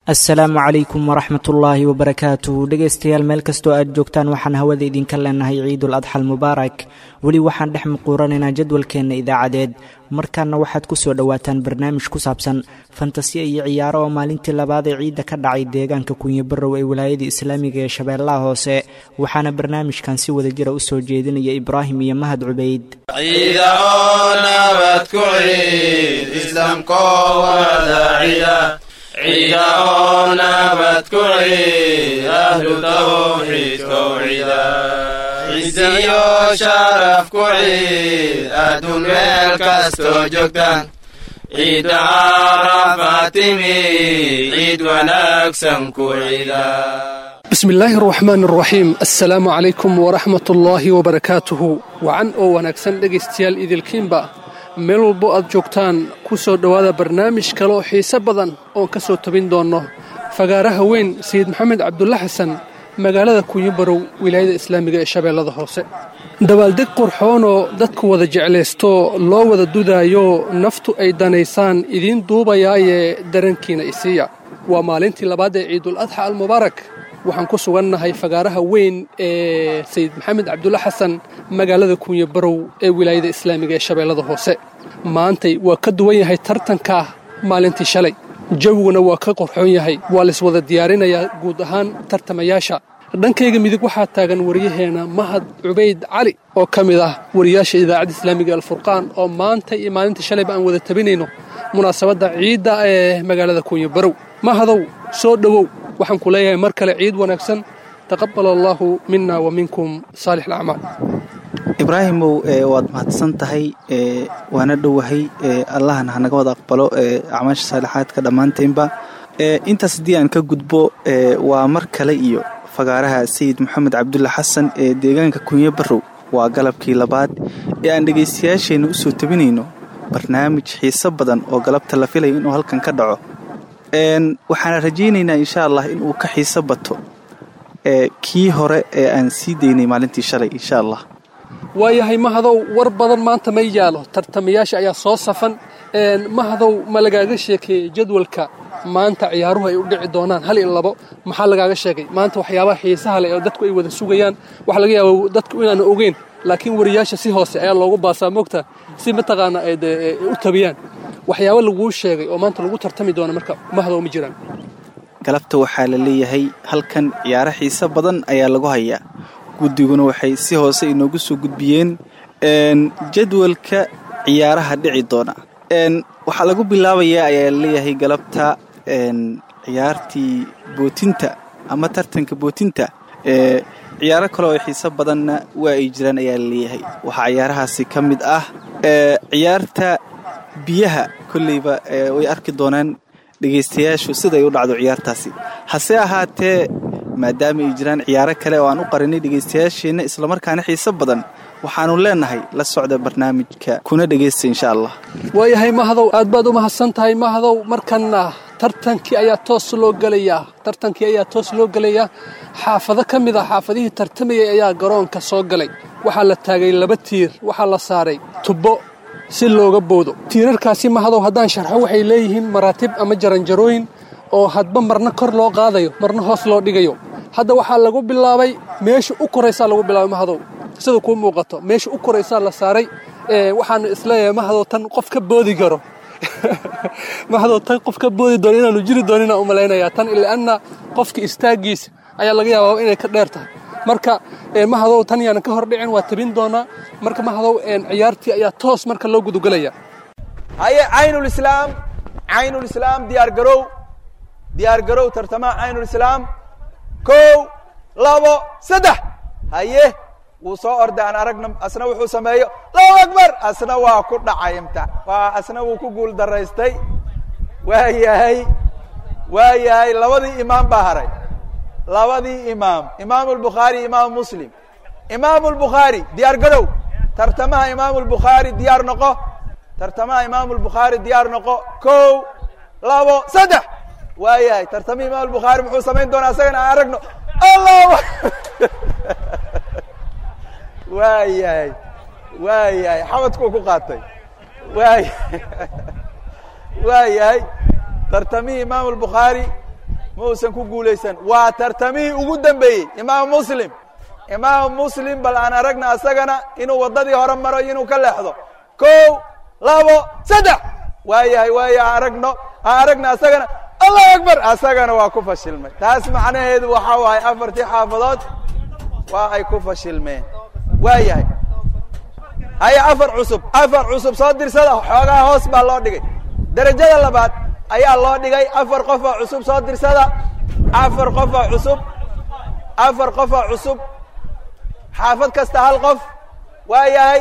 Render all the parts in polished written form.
asalaamu calaykum waraxmat ullaahi wabarakaatuh dhegaystayaal meel kastoo aad joogtaan waxaan hawada idinka leenahay ciidul adxa almubaarak weli waxaan dhex muquuranaynaa jadwalkeenna idaacadeed markaana waxaad ku soo dhowaataan barnaamij ku saabsan fantasiya iyo ciyaaro oo maalintii labaad ee ciidda ka dhacay deegaanka kunyo barrow ee wilaayada islaamiga ee shabeellaha hoose waxaana barnaamijkan si wada jira u soo jeedinaya ibraahim iyo mahad cubayd عيدا نبت كعيد أهل توحيد كوعيدا عزيو شرف كعيد أدون ملكستو جوكتان عيد عرفات عيد ونكسن كعيدا بسم الله الرحمن الرحيم السلام عليكم ورحمة الله وبركاته وعن ونكسن دقيستيال إذ الكيمبا meel walbo aad joogtaan ku soo dhowaada barnaamij kale oo xiiso badan oon ka soo tabin doonno fagaaraha weyn sayid maxamed cabdulla xasan magaalada kunyo barrow wilaayada islaamiga ee shabeellada hoose dabaaldeg qurxoonoo dadku wada jeclaysto loo wada dudaayo naftu ay danaysaan idiin duubayaayee darankiina isiiya waa maalintii labaad ee ciidul adxa almubaarak waxaan ku sugannahay fagaaraha weyn ee sayid maxamed cabdulla xasan magaalada kunyo barrow ee wilaayada islaamiga ee shabeellada hoose maantay waa ka duwan yahay tartanka maalintii shalay jawiguna waa ka qorxoon yahay waa laiswada diyaarinayaa guud ahaan tartamayaasha dhankayga midig waxaa taagan waryaheena mahad cubayd cali oo ka mid ah wariyaasha idaacadda islaamiga alfurqaan oo maanta iyo maalintii shalayba aan wada tabinayno munaasabadda ciidda ee magaalada kunyo barrow mahadow soo dhowow waxaan ku leeyahay mar kale ciid wanaagsan taqabbal allaahu minna wa minkum saalix alacmaal ibraahimow waad mahadsan tahay waana dhowahay allahna hanaga wada aqbalo acmaasha saalixaadka dhammaantaynba intaas haddii aan ka gudbo waa mar kale iyo fagaaraha sayid maxamed cabdulla xasan ee deegaanka kunyo barrow waa galabkii labaad ee aan dhegaystayaasheenna u soo tabinayno barnaamij xiiso badan oo galabta la filayo inuu halkan ka dhaco waxaana rajaynaynaa insha allah inuu ka xiiso bato kii hore ee aan sii daynay maalintii shalay insha allah waayahay mahadow war badan maanta ma yaalo tartamayaasha ayaa soo safan mahadow ma lagaaga sheekeeyey jadwalka maanta ciyaaruhu ay u dhici doonaan hal iyo labo maxaa lagaaga sheegay maanta waxyaabaha xiisaha leh oo dadku ay wada sugayaan waxa laga yaabaa dadku inaanu ogeyn laakiin wariyaasha si hoose ayaa loogu baasaa moogta si mataqaana ay u tabiyaan waxyaabo laguu sheegay oo maanta lagu tartami doono marka mahadow ma jiraan galabta waxaa la leeyahay halkan ciyaaro xiiso badan ayaa lagu hayaa guddiguna waxay si hoose inoogu soo gudbiyeen jadwalka ciyaaraha dhici doona waxaa lagu bilaabayaa ayaa la leeyahay galabta ciyaartii bootinta ama tartanka bootinta ciyaaro kale oo xiiso badanna waa ay jiraan ayaa la leeyahay waxaa ciyaarahaasi ka mid ah ciyaarta biyaha kolleyba way arki doonaan dhegaystayaashu siday u dhacdo ciyaartaasi hase ahaatee maadaama ay jiraan ciyaaro kale oo aan u qarinay dhegaystayaasheenna islamarkaana xiiso badan waxaanu leenahay la socda barnaamijka kuna dhegaysta insha allah waayahay mahadow aad baad u mahadsan tahay mahadow markanna tartankii ayaa toos loo gelayaa xaafado ka mid ah xaafadihii tartamayay ayaa garoonka soo galay waxaa la taagay 2 tiir waxaa la saaray tubo si looga boodo tiirarkaasi mahadow haddaan sharxo waxay leeyihiin maraatib ama jaranjarooyin oo hadba marna kor loo qaadayo marna hoos loo dhigayo hadda waxaa lagu bilaabay meesha u koraysaa lagu bilaabay mahadow sida kuu muuqato meesha u koraysaa la saaray waxaanu isleeyahay mahadow tan qof ka boodi karo mahadow tan qof ka boodi doono inaanu jiri doonina u malaynayaa tan ilaana qofka istaagiisa ayaa laga yaabaa inay ka dheer tahay marka mahadow tan yaan ka hor dhicin waa tabin doonaa marka mahadow ciyaartii ayaa toos marka loo gudugalaya haye caynul islaam diyaar garow tartamaha caynul islaam 1 2 3 haye wuu soo orday aan aragna asna wuxuu sameeyo Allahu akbar asna waa ku dhacay asna wuu ku guul daraystay waayahay labadii imaam baa haray imaam al-Bukhari imaam Muslim imaam al-Bukhari diyaar garow tartamaha imaam al-Bukhari diyaar noqo 1 2 3 waayahay tartamaha imaam al-Bukhari muxuu sameyn doonaa asagana aan aragno Allah waayahay xamadku ku qaatay waayahay tartamihii imaam al-Bukhari ma uusan ku guulaysan waa tartamihii ugu dambeeyey imaamu muslim bal aan aragna asagana inuu waddadii hore maro inuu ka leexdo 1 2 3 waayahay aan aragna asagana allahu akbar asagana waa ku fashilmay taas macnaheedu waxa waaye afartii xaafadood waa ay ku fashilmeen waayahay haya afar cusub soo dirsada xoogaa hoos baa loo dhigay darajada labaad ayaa loo dhigay afar qof oo cusub soo dirsada afar qof oo cusub xaafad kasta hal qof waayahay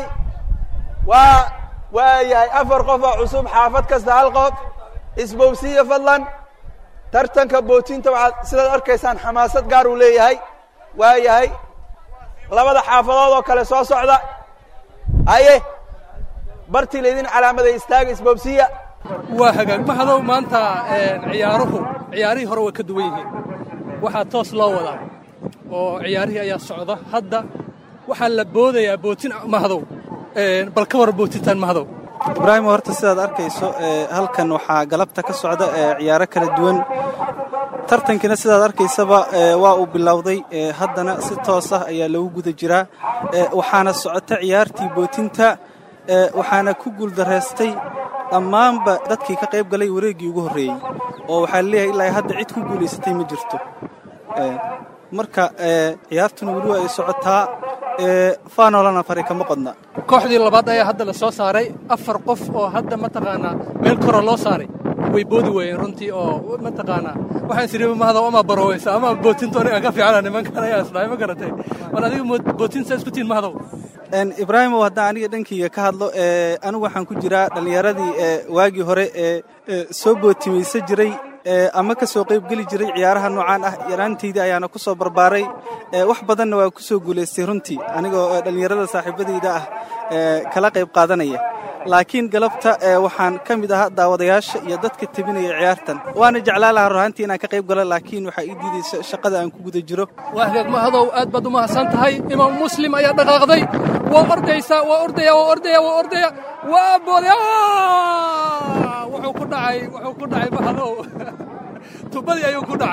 afar qof oo cusub xaafad kasta hal qof isbowsiya fadlan tartanka bootinta waxaad sidaad arkaysaan xamaasad gaar uu leeyahay waayahay labada xaafadood oo kale soo socda haye bartii laydin calaamaday istaaga isbowsiya waa hagaag maxadow maanta ciyaarihii hore way ka duwan yihiin waxaa toos loo wadaa oo ciyaarihii ayaa socda hadda waxaa la boodayaa bootin mahdow bal ka war bootintaan mahdow ibraahim horta sidaad arkayso halkan waxaa galabta ka socda ciyaaro kala duwan tartankina sidaad arkaysaba waa uu bilowday haddana si toos ah ayaa lagu guda jiraa waxaana socota ciyaartii bootinta waxaana ku guuldareystay dhammaanba dadkii ka qayb galay wareeggii ugu horreeyey oo waxaa leeyahay ilaa hadda cid ku guulaysatay ma jirto marka ciyaartuna weli waa ay socotaa faanolana fari kama qodna kooxdii labaad ayaa hadda la soo saaray afar qof oo hadda mataqaanaa meel kora loo saaray way boodi waayeen runtii oo mataqaanaa waxaan siriba mahadaw ama baroweysa ama bootinto aniga ka fiicana nimankan ayaa isdhahay ma garatay war adiga bootinta isku tiin mahadaw ibraahimow haddaan aniga dhankayga ka hadlo anigu waxaan ku jiraa dhallinyaradii waagii hore soo bootimaysa jiray ama ka soo qayb geli jiray ciyaaraha noocaan ah yaraantayda ayaana ku soo barbaaray wax badanna waa ku soo guulaystay runtii anigoo dhallinyarada saaxiibadayda ah kala qayb qaadanaya laakiin galabta waxaan ka mid ahaa daawadayaasha iyo dadka tebinaya ciyaartan waana jeclaan lahaa ruhaantii inaan ka qayb galo laakiin waxaa ii diidaysa shaqada aan ku guda jiro waa hagaag mahadow aad baad u mahadsan tahay imaam muslim ayaa dhaqaaqday waa ordaysaa waa ordaya waa boodaya wuxuu ku dhacay mahadow tubadii ayuu ku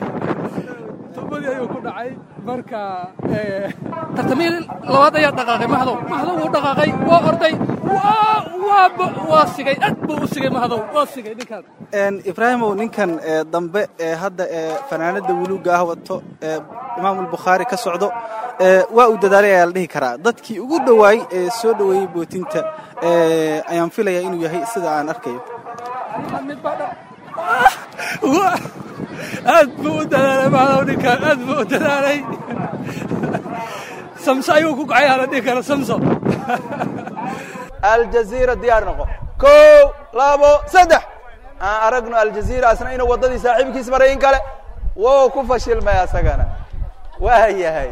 dhacay marka tartamihii labaad ayaa dhaqaaqay mahadow wuu dhaqaaqay waa orday waa sigay aad buu u sigay mahadow waa sigay ninkan ibraahimow ninkan dambe hadda fanaanada wuluuga ah wato imaamulbukhaari ka socdo waa uu dadaalay ayaa la dhihi karaa dadkii ugu dhowaay ee soo dhoweeyey bootinta ayaan filayaa inuu yahay sida aan arkayo aad buu u dadaalay mahadow ninkan aad buu u dadaalay samso ayuu ku kacay hala dhihi kara samso aljaziira diyaar noqo 1 2 3 aan aragno aljaziira asna inuu waddadii saaxiibkiis maray in kale wuu ku fashilmay asagana waa yahay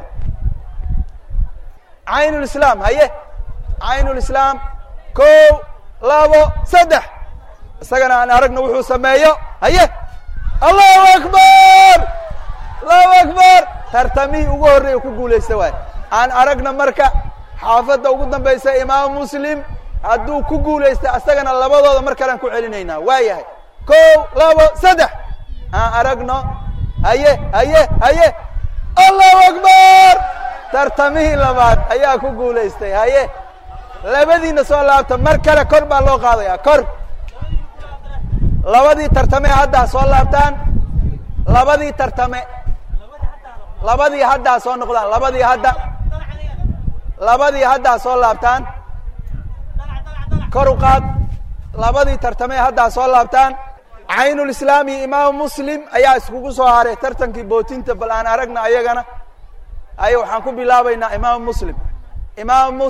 caynulislaam haye caynulislaam 1 2 3 isagana aan aragno wuxuu sameeyo haye allahu akbar tartamihii ugu horreeya ku guulaysta waay aan aragna marka xaafadda ugu dambaysa imaam muslim hadduu ku guulaysta asagana labadooda mar kalean ku celinaynaa waa yahay 1 2 3 aan aragno haye allahu akbar tartamihii labaad ayaa ku guulaystay haye labadiina soo laabta mar kale kor baa loo qaadaya kor labadii tartame haddaa soo laabtaan labadii haddaa soo noqdaan labadii haddaa soo laabtaan kor u qaad labadii tartame haddaa soo laabtaan caynulislaam iyo imaam muslim ayaa iskugu soo haray tartankii bootinta bal aan aragna ayagana ayo waxaan ku bilaabaynaa imaam muslim 1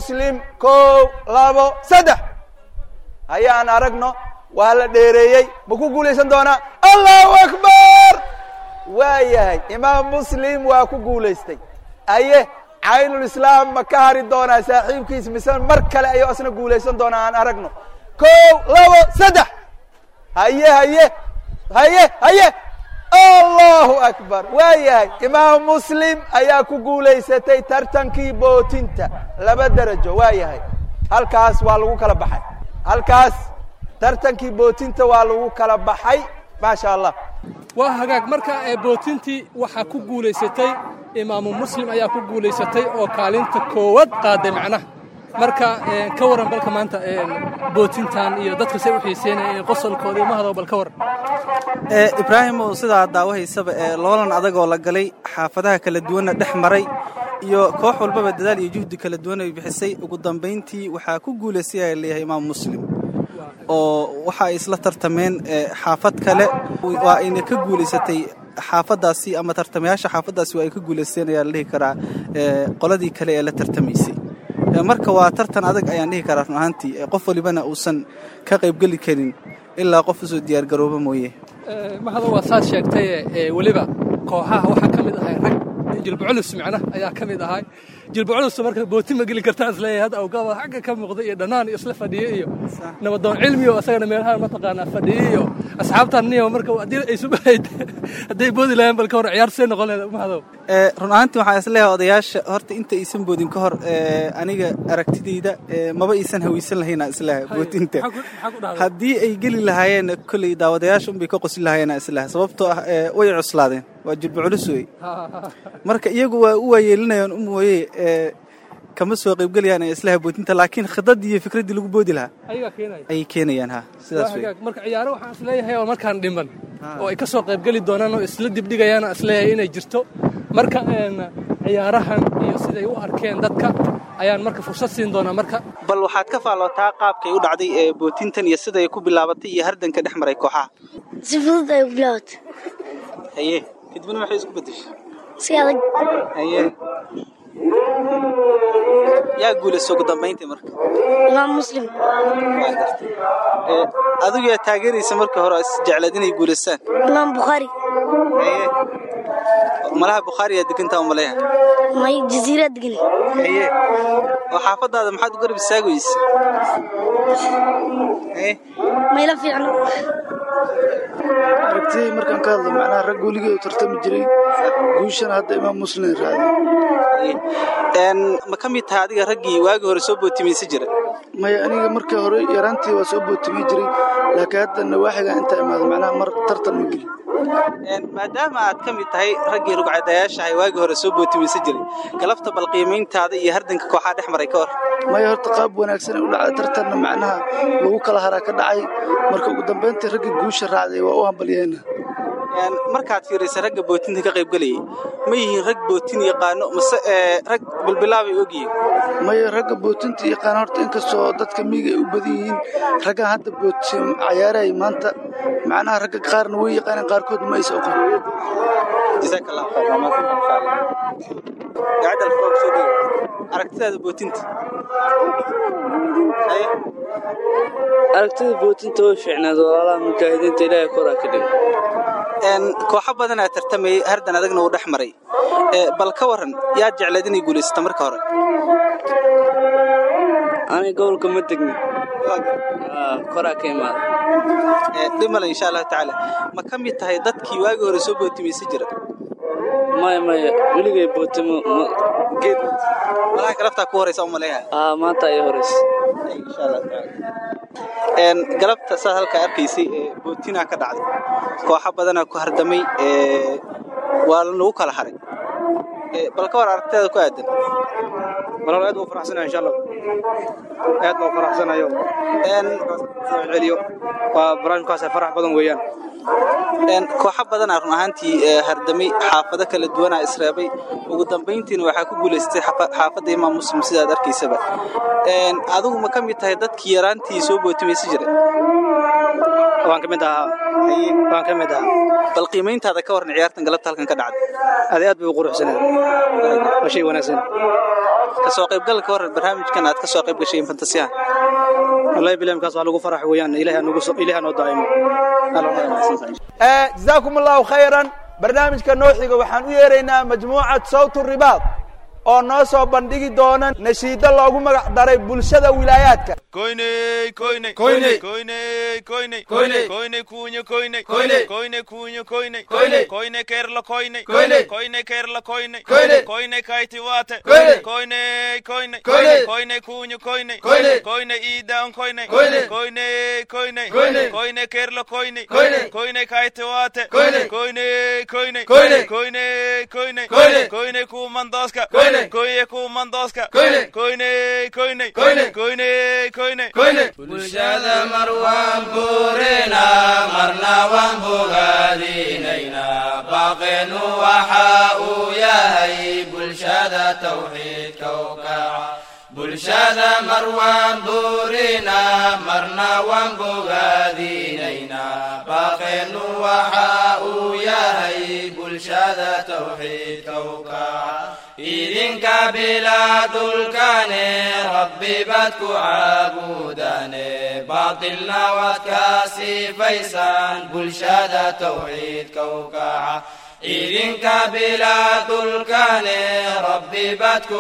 2 3 haya aan aragno waa la dheereeyey ma ku guulaysan doonaa allahu akbar waa yahay imaam muslim waa ku guulaystay aye caynulislaam ma ka hari doonaa saaxiibkiis mise mar kale ayuu asna guulaysan doonaa aan aragno 1 2 3 haye allahu akbar waa yahay imaam muslim ayaa ku guulaysatay tartankii bootinta 2 darajo waa yahay halkaas waa lagu kala baxay tartankii bootinta waa lagu kala baxay maasha allah waa hagaag marka bootintii waxaa ku guulaysatay imaamu muslim ayaa ku guulaysatay oo kaalinta koowaad qaaday macnaha marka ka waran balka maanta bootintan iyo dadka say u xiiseynayeen qosolkooda iyo mahado bal ka waran ibraahim oo sidaa daawahaysaba loolan adagoo la galay xaafadaha kala duwanna dhex maray iyo koox walbaba dadaal iyo juhdi kala duwan ay bixisay ugu dambayntii waxaa ku guulaystay ayaa leeyahay imaam muslim oo waxa ay isla tartameen xaafad kale waa ayna ka guulaysatay xaafadaasi ama tartamayaasha xaafadaasi waa ay ka guulaysteen ayaa la dhihi karaa qoladii kale ee la tartamaysay marka waa tartan adag ayaan dhihi karaa run ahaantii qof walibana uusan ka qaybgeli karin ilaa qof usoo diyaargarooba mooye mahado waa saad sheegtay weliba kooxaha waxaa ka mid ahay rag jilbaculus macnaha ayaa ka mid ahay jilbaculus marka bootin ma geli kartaa isleeyahay hadda awgaaba xagga ka muuqda iyo dhanaan iyo isla fadhiye iyo nabadoon cilmi oo asagana meelaha mataqaanaa fadhiye iyo asxaabtan niyo marka haddii ay subahayd hadday boodi lahayn bal ka hor ciyaar see noqon lahayd mahado run ahaantii waxaan isleeyahay odayaasha horta inta aysan boodin ka hor aniga aragtidayda maba aysan hawaysan lahaynaa isleeyahay bootinta haddii ay geli lahaayeen kolley daawadayaasha unbay ka qosin lahaayeenaa isleeyahay sababtoo ah way cuslaadeen waa jilba culus wey marka iyagu waa u waayeelinayaan u mooye kama soo qaybgelayaan islaha bootinta laakiin khidadii iyo fikraddii lagu boodi lahaa ayay keenayaan sidaas wey marka ciyaaro waxaan isleeyahay oo markaan dhiman oo ay ka soo qaybgeli doonaan oo isla dibdhigayaan isleeyahay inay jirto marka ciyaarahan iyo siday u arkeen dadka ayaan marka fursad siin doonaa marka bal waxaad ka faallootaa qaabkay u dhacday bootintan iyo siday ku bilaabatay iyo hardanka dhex maray kooxaha si fudud ay ku bilaabatay haye kadibna waxay isku bedeshay si adag haye yaa guulayso ugu dambayntii marka imaam muslim adigu yaa taageeraysa markii hore is jeclayd inay guulaystaan imaam bukhaari haye malaha bukhaari yaa degantaa u maleeyahay may jaziira degan haye oo xaafadaada maxaad u garab istaagaysa haye mayla fiicno aragtiyay markaan ka hadlo macnaha rag weligeed u tartami jiray guushana hadda imaam muslim raacay ma ka mid tahay adiga raggii waagii hore soo bootimaysa jira maya aniga markii hore yaraantii waa soo bootimay jiray laakiin hadda nawaaxiga inta imaado macnaha mar tartan ma gelin maadaama aad ka mid tahay raggii rugcadayaashahay waagii hore soo bootimaysa jiray galabta bal qiimayntaada iyo hardanka kooxaa dhex maray ka hor maya horta qaab wanaagsan u dhacay tartanna macnaha lagu kala haraa ka dhacay marka ugu dambayntii raggii guusha raacday waa u hambalyeena markaad fiiraysa ragga bootinta ka qaybgelayay ma yihiin rag bootin yaqaano mase rag bilbilaabay ogyihiin maya ragga bootinta yaqaan horta inkastoo dadka miyiga ay u badan yihiin raggan hadda bootin cayaarayay maanta macnaha ragga qaarna way yaqaaneen qaarkood ma aysa oqon jazaak allah khayr gacdal fog soo dhow aragtidaada bootinta aragtida bootinta way fiicnaad walaalaha mujaahidiinta ilaahay koraa ka dhigo kooxo badanaa tartamayay hardan adagna uu dhex maray bal ka waran yaad jeclayd inay guulaysata marka hore ani gobolka ma degnin koraa ka imaada dhimale insha allahu tacaala ma ka mid tahay dadkii waagii hore soo bootimaysa jira maya weligay bootimo geed malaha galabtaa ku horaysa u maleeyahay maanta ayay horaysa insha allahu tacaala galabta saad halkaa arkaysay bootinaa ka dhacday kooxo badanaa ku hardamay waa lagu kala haray bal ka war aragtidaada ku aadan walaal aad buu faraxsanahay insha Allah aad buu faraxsanayo celiyo waa barnaamijkaas farax badan weeyaan kooxo badanaa run ahaantii hardamay xaafado kala duwanaa isreebay ugu dambayntiina waxaa ku guulaystay xaafadda imaam muslim sidaad arkaysaba adigu ma ka mid tahay dadkii yaraantii soo bootimaysa jiray waan ka mid ahaa bal qiimayntaada ka waran ciyaartan galabta halkan ka dhacday aad buu u quruxsanaa waa shay wanaagsan ka soo qaybgalka waran barnaamijkan aad ka soo qayb gashay fantasiyaha wallahi bilaamkaas waa lagu farax weeyaan ilaahay noo daa'imo جزاكم الله خيرا برنامجka noo xiga waxaan u yeeraynaa majmuucad sawt ribaad oo noo soo bandhigi doona nashiido loogu magac daray bulshada wilaayaadka. Koyney koyney koyney koyney koyney koyney koyney kuño koyney koyney koyney kuño koyney koyney koyney kerla koyney koyney koyney kerla koyney koyney koyney kayti wate koyney koyney koyney koyney koyney kuño koyney koyney koyney idan koyney koyney koyney koyney koyney koyney kerla koyney koyney koyney kayti wate koyney koyney koyney koyney koyney koyney koyney koyney kumandoska koyney koyney kumandoska koyney koyney koyney koyney koyney koyney koyney bulshada marwan burina marna wan bogaadinayna baaqenu waxa uu yahay bulshada tawxiidka u kaca bulshada marwan burina marna wan bogaadinayna baaqenu waxa uu yahay bulshada tawxiidka u kaca idinka bilaadulkane rabbi baad ku caabudane baatilna waad ka sifaysaan bulshada tawxiidka u kaca idinka bilaadulkane rabbi baad ku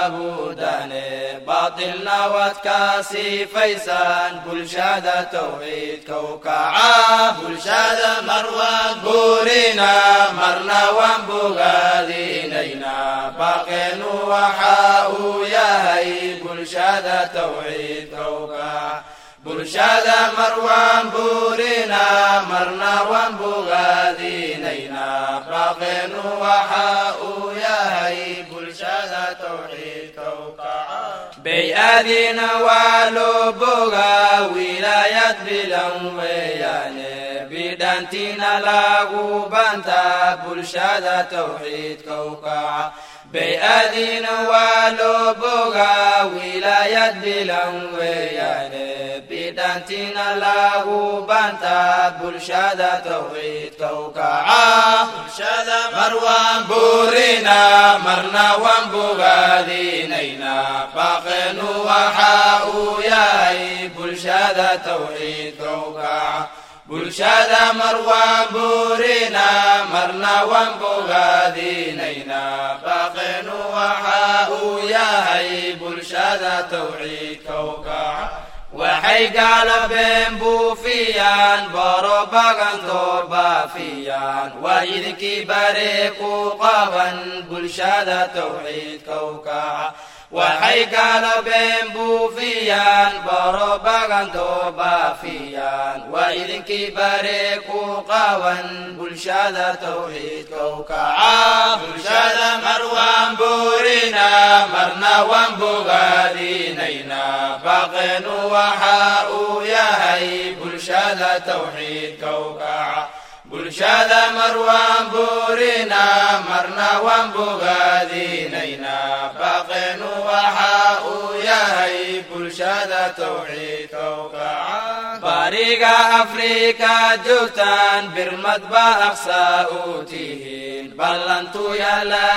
caabudane baatilna waad ka sifaysaan bulshada tawxiidka u kaca bulshada marwan burina marna wan bogaadinayna baaqenu waxa uu yahay bulshada tawxiidka u kaca bulshada marwan burina marna wan bogaadinayna baaqenu waxa uu yahay bulshada tawxiidka u kaca bay-adina waa loo bogaa wilaayad bilan weeyaane bidhantina lagu bantaa bulshada tawxiidka u kaca bay-adina waa loo bogaa wilaayad bilan weeyaane bidhantina lagu bantaa bulshada tawxiidka u kaca bulshada marwan burina marna wan bogaadinayna baaqenu waxa uu yahay bulshada tawxiidka u kaca bulshada marwan burina marna wan bogaadinayna baaqenu waxa uu yahay bulshada tawxiidka u kaca waxay gaalabeen buufiyaan barobagantoo baafiyaan waa idinkii bare ku qaban bulshada tawxiidka u kaca waxay gaalabeen buufiyaan barobagantoo baafiyaan waa idinkii bare ku qaban bulshada tawxiidka u kaca bulshada marwan burina marna wan bogaadinayna baaqenu waxa uu yahay bulshada tawxiidka u kaca bulshada marwan burina marna wan bogaadinayna baaqenu waxa uu yahay bulshada tawxiidka u kaca bariga afrika joogtaan birmad ba aqsa u tihiin ballantu yala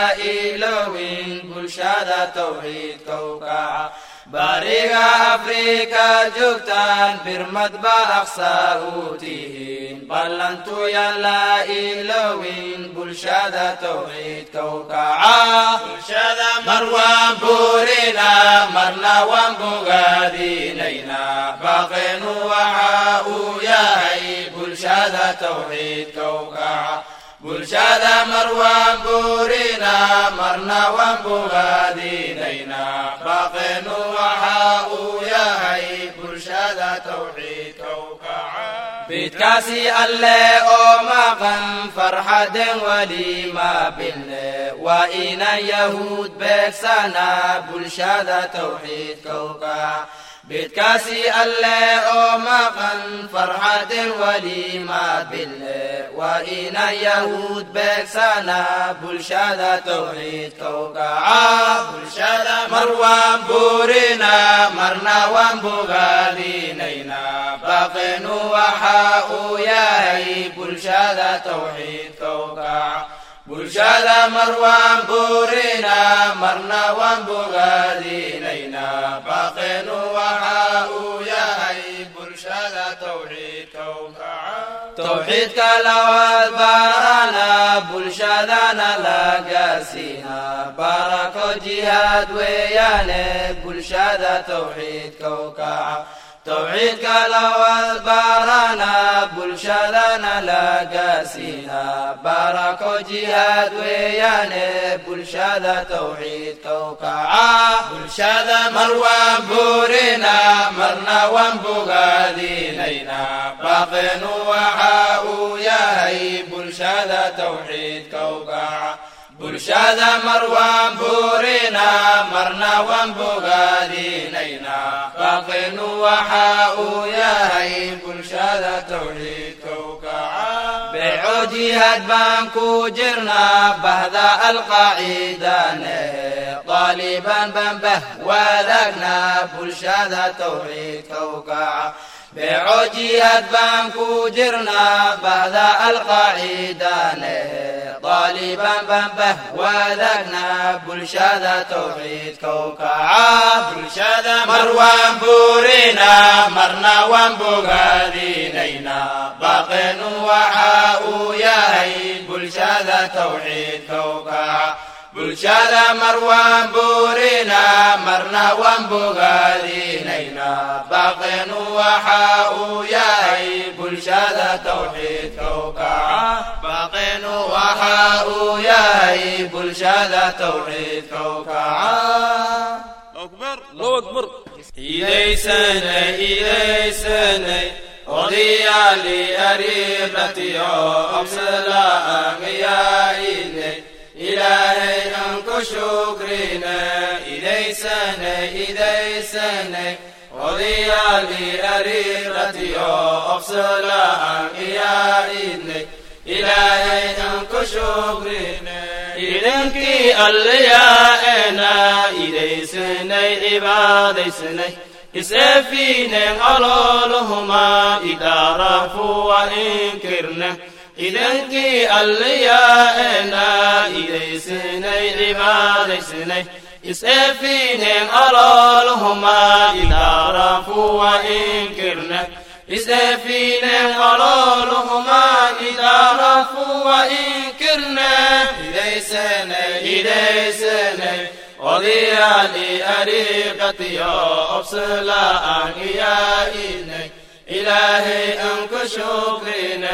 ilowin bulshada tawxiidka u kaca bariga afrika joogtaan birmad ba aqsa u tihiin ballantu yala ilowin bulshada tawxiidka u kaca bulshada marwan burina marna wan bogaadinayna baaqenu waxa uu yahay bulshada tawxiidka u kaca bulshada marwan burina marna wan bogaadinayna baaqenu waxa uu yahay bulshada tawxiidka u kaca bidkaasi alle oo maqan farxaden walima bilne waa inan yahuud beegsana bulshada tawxiidka u kaca bidkaasi alle oo maqan farxaden walima bilne waa inan yahuud beegsana bulshada tawxiidka u kaca bulshada marwan burina marna wan bogaadinayna baaqenu waxa uu yahay bulshada tawxiidka u kaca bulshada marwan burina marna wan bogaadinayna baaqenu waxa uu yahay bulshada tawxiidka u kaca tawxiidka lawaad barana bulshadana la gaarsiina barako jihaad weeyaane bulshada tawxiidka u kaca tawxiidka lawad barana bulshadana la gaarsiina barako jihaad weeyaane bulshada tawxiidka u kaca bulshada mar waan buurina marna waan bogaadinayna baaqeenu waxa uu yahay bulshada tawxiidka u kaca bulshada mar waan buurina marna waan bogaadinayna baaqeenu waxa uu yahay bulshada tawxiidka u kaca beeco jihaad baan ku jirnaa bahda alqaacidane طالبان بنبه ودقنا bulshada tawxiidka u kaca beeco jihaad baan ku jirnaa bahda alqaacidane طالبان بنبه ودقنا bulshada tawxiidka u kaca bulshada mar waan buurina marna waan bogaadinayna baaqeenu waxa uu yahay bulshada tawxiidka u kaca bulshada mar waan buurina marna waan bogaadinayna baaqeenu waxa uu yahay bulshada tawxiidka u kaca baaqeenu waxa uu yahay bulshada tawxiidka u kaca iidaysanay odayaali ariiqatiyo absala'an yaaidnay ilaahay aan ku shukrina idaysanay odayaali ariiqatiyo absala'an yaaidnay ilaahay aan ku shukrina idankii allayaena idaysanay cibaadaysanay isafinen ololuhuma idaarafu wa inkirna idankii allayaena idaysanay cibaadaysanay isafinen ololuhuma idaarafu wa inkirna isafinen ololuhuma idaarafu wa inkirna idaysanay odayaali ariiqatiyo obsala'an yaaidnay ilaahay aan ku shukrina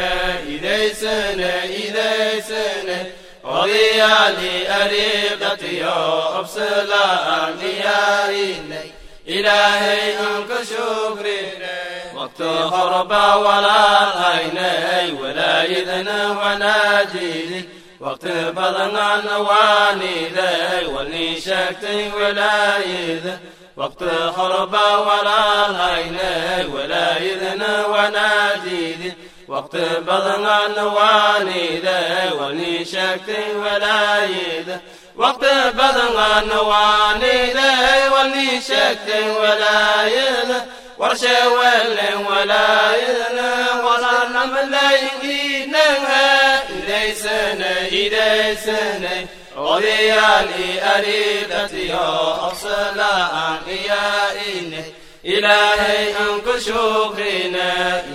idaysanay odayaali ariiqatiyo obsala'an yaaidnay ilaahay aan ku shukrina waqti horba walaalhaynay walaayadana wanaajidi waqti badanana waaniday walnii sheegtay walaayada waqti horba walaalhaynay walaayadana wanaajidi waqti badanana waaniday walnii sheegtay walaayada waqti badanana waaniday walnii sheegtay walaayada warsheewelen walaayadana walaanamalaidiinaha idaysanay odayaali ariiqatiyo absala'an yaaidnay ilaahay aan ku shukrina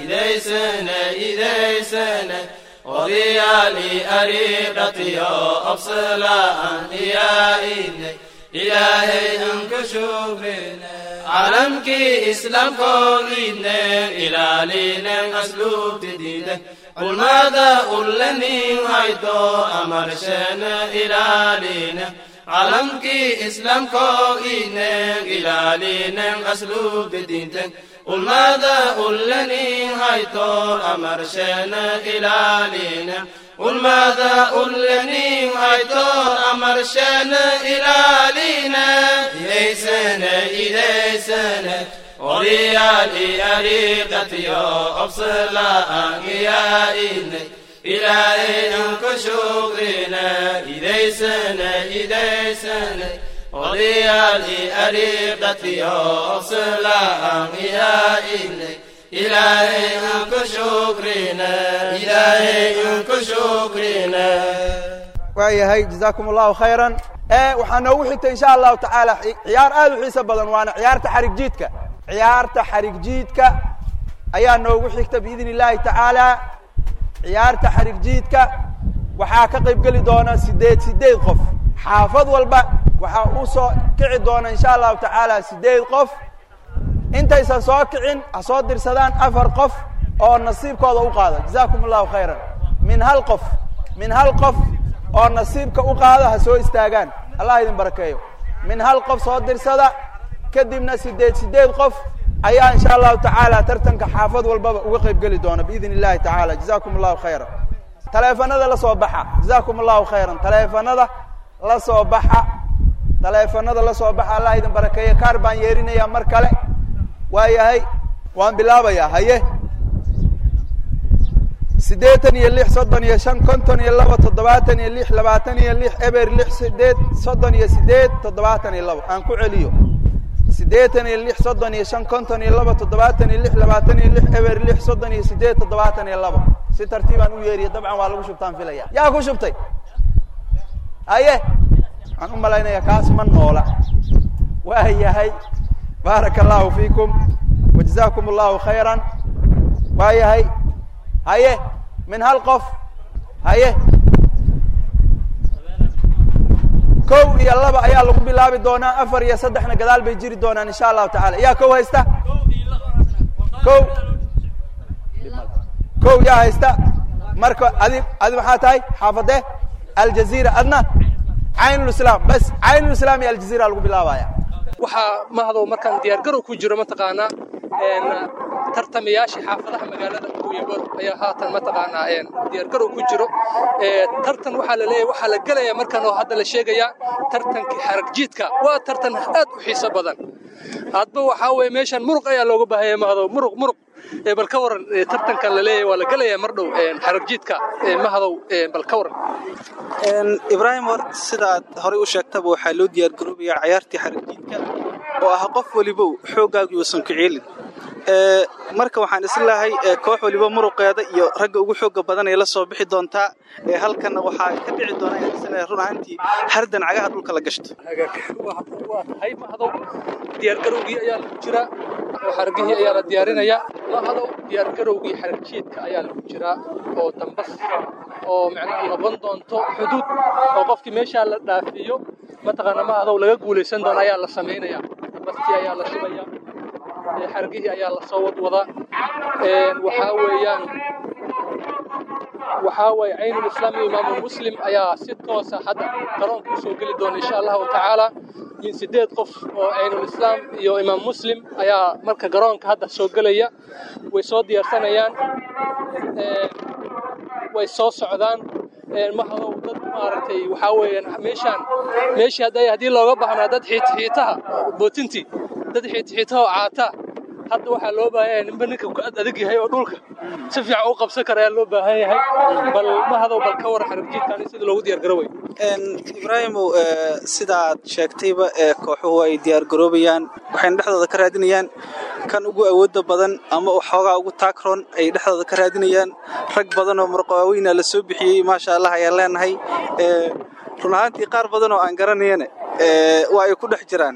idaysanay odayaali ariiqatiyo absala'an yaaidnay ilaahay aan ku shukrina calamkii islaamkoodidnen ilaalinen asluubti diidan culmada ullanin haydo amarshana ilaalina calamkii islaamkoodidnen ilaalinen asluubti diidan culmada ullanin haydo amarshana ilaalina culmada ullanin haydo amarshana ilaalina idaysanay odayaali ariiqatiyo obsala'an yaaidnay ilaahay aan ku shukrina idaysanay odayaali ariiqatiyo obsala'an yaaidnay ilaahay aan ku shukrina waayahay jazaakum allahu khayran waxaa noogu xigta insha allahu tacaala ciyaar aad u xiiso badan waana ciyaarta xarig jiidka ayaa noogu xigta biidn illahi tacaala ciyaarta xarig jiidka waxaa ka qaybgeli doona 8 qof xaafad walba waxaa u soo kici doona insha allahu tacaala 8 qof intaysan soo kicin ha soo dirsadaan 4 qof oo nasiibkooda u qaada jazaakum allahu khayran min hal qof oo nasiibka u qaada ha soo istaagaan allah idin barakeeyo min hal qof soo dirsada kadibna 8 qof ayaa insha allahu tacaala tartanka xaafad walbaba uga qaybgeli doona biidn illahi tacaala jazaakum allahu khayran taleefanada la soo baxa jazaakum allahu khayran taleefanada la soo baxa allah idin barakeeyo kaar baan yeerinaya mar kale waayahay waan bilaabayaa haye 86 35 52 76 26 eber 6 38 72 aan ku celiyo 86 35 52 76 26 eber 6 38 72 si tartiibaan u yeeriyo dabcan waa lagu shubtaan filaya yaa ku shubtay haye aan u malaynaya kaas ma noola waayahay barakallahu fiikum wajazaakum allahu khayran waayahay haye min hal qof haye 1 iyo 2 ayaa lagu bilaabi doonaa 4 iyo 3na gadaal bay jiri doonaan insha allahu tacaala yaa 1 haysta 1 yaa haysta marka adi maxaa tahay xaafadee aljaziira adna caynulislaam bas caynulislaam iyo aljaziira lagu bilaabaya waxaa mahdow markaan diyaargarow ku jiro mataqaanaa tartamayaashii xaafadaha magaalada Kuyabar ayaa haatan mataqaanaa diyaargarow ku jiro tartan waxaa la leeyahay waxaa la galayaa markaan oo hadda la sheegaya tartankii xarag jiidka waa tartan aad u xiiso badan hadba waxaa weeye meeshan muruq ayaa looga baahanyahay mahdow muruq bal ka waran tartankan la leeyahay waa la galayaa mar dhow xarag jiidka mahdow bal ka waran ibraahim sidaad horey u sheegtaba waxaa loo diyaargaroobayaa ciyaartii xarag jiidka oo ah qof waliba xoogaagu uusan ku ceelin marka waxaan islahay koox waliba muruqeeda iyo ragga ugu xooga badan ay la soo bixi doontaa halkan waxa ka dhici doona in islahay run ahaantii hardan cagaha dhulka la gashto hay mahdow diyaargarowgii ayaa lagu jira oo xargihii ayaa la diyaarinaya mahdow diyaargarowgii xarag jiidka ayaa lagu jira oo dambas oo macnaha noqon doonto xuduud oo qofkii meesha la dhaafiyo mataqaana mahdow laga guuleysan doono ayaa la sameynaya bastii ayaa la shubaya xargihii ayaa la soo wadwada waxaa weeye caynul islaam iyo imaamu muslim ayaa si toosa hadda garoonka u soo geli doona insha allahu tacaala min 8 qof oo caynul islaam iyo imaam muslim ayaa marka garoonka hadda soo gelaya way soo diyaarsanayaan way soo socdaan mahdow dad maaragtay waxaa weeyaan meeshii haddii looga baahnaa dad xiitaha bootintii dad xiitaha oo caata hadda waxaa loo baahan yahay ninba ninka ku adag yahay oo dhulka si fiican u qabsan kara ayaa loo baahan yahay bal mahdow bal ka war xarag jiidkan sida loogu diyaargaroway ibraahim sidaad sheegtayba kooxuhu ay diyaargaroobayaan waxayna dhexdooda ka raadinayaan kan ugu awoodda badan ama waxoogaa ugu taakroon ay dhexdooda ka raadinayaan rag badan oo murqaaweyna la soo bixiyey maasha allah ayaan leenahay run ahaantii qaar badan oo aan garanayana waa ay ku dhex jiraan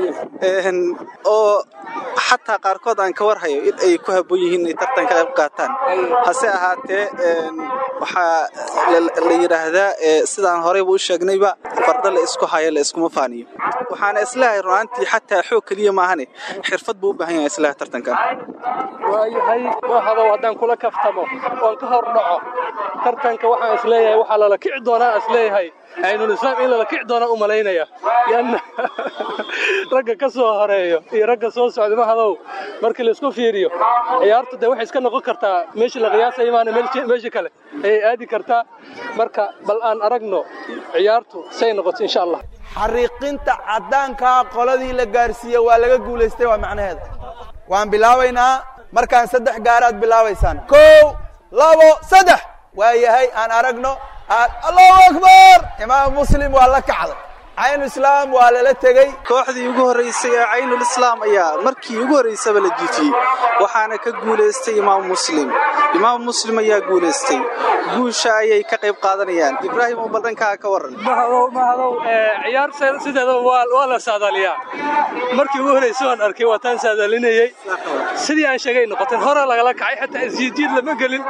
oo xataa qaarkood aan ka warhayo in ay ku habboon yihiin inay tartanka qayb qaataan hase ahaatee waxaa la yidhaahdaa sidaan horeyba u sheegnayba farda la isku hayo la iskuma faaniyo waxaana islahay runaantii xataa xoog keliya maahane xirfad buu u baahan yahay islaha tartankan waayahay mahdow haddaan kula kaftamo oon ka hor dhaco tartanka waxaan isleeyahay waxaa lala kici doonaa isleeyahay caynul islaam in lala kici doonaa u malaynaya lianna ragga ka soo horeeyo iyo ragga soo socda mahdow markii la isku fiiriyo ciyaartu dee waxay iska noqon kartaa meeshii la qiyaasay maana meeshii kale ayay aadi kartaa marka bal aan aragno ciyaartu say noqoto insha allah xariiqinta caddaankaa qoladii la gaarsiiyey waa laga guulaystay waa macnaheeda waan bilaabaynaa markaan 3 gaaraad bilaabaysaan 1 2 3 waayahay aan aragno allahu akbar imaam muslim waa la kacday caynulislaam waa lala tegey kooxdii ugu horreysay ee caynulislaam ayaa markii ugu horreysaba la jiifiyey waxaana ka guulaystay imaam muslim ayaa guulaystay guusha ayay ka qayb qaadanayaan ibraahim oo baldankaa ka waran mahadow ciyaar sideeda waa la saadaaliyaa markii ugu horreysay waan arkay waa taan saadaalinayey sidii aan sheegay noqoteen hore lagala kacay xataa isjiidjiid lama gelin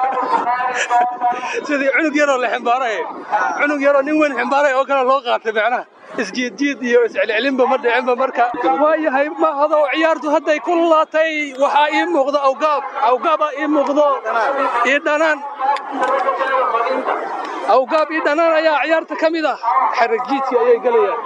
sidii cunug yaroo la xambaaray cunug yaroo nin weyn xambaaray oo kale loo qaatay macnaha isjiidjiid iyo iscelcelinba ma dhicinba marka waayahay mahadow ciyaartu hadday ku laatay waxaa ii muuqda awgaaba ii muuqdo ii dhanaan awgaab ii dhanaan ayaa ciyaarta ka mid ah xarajiidkii ayay gelayaan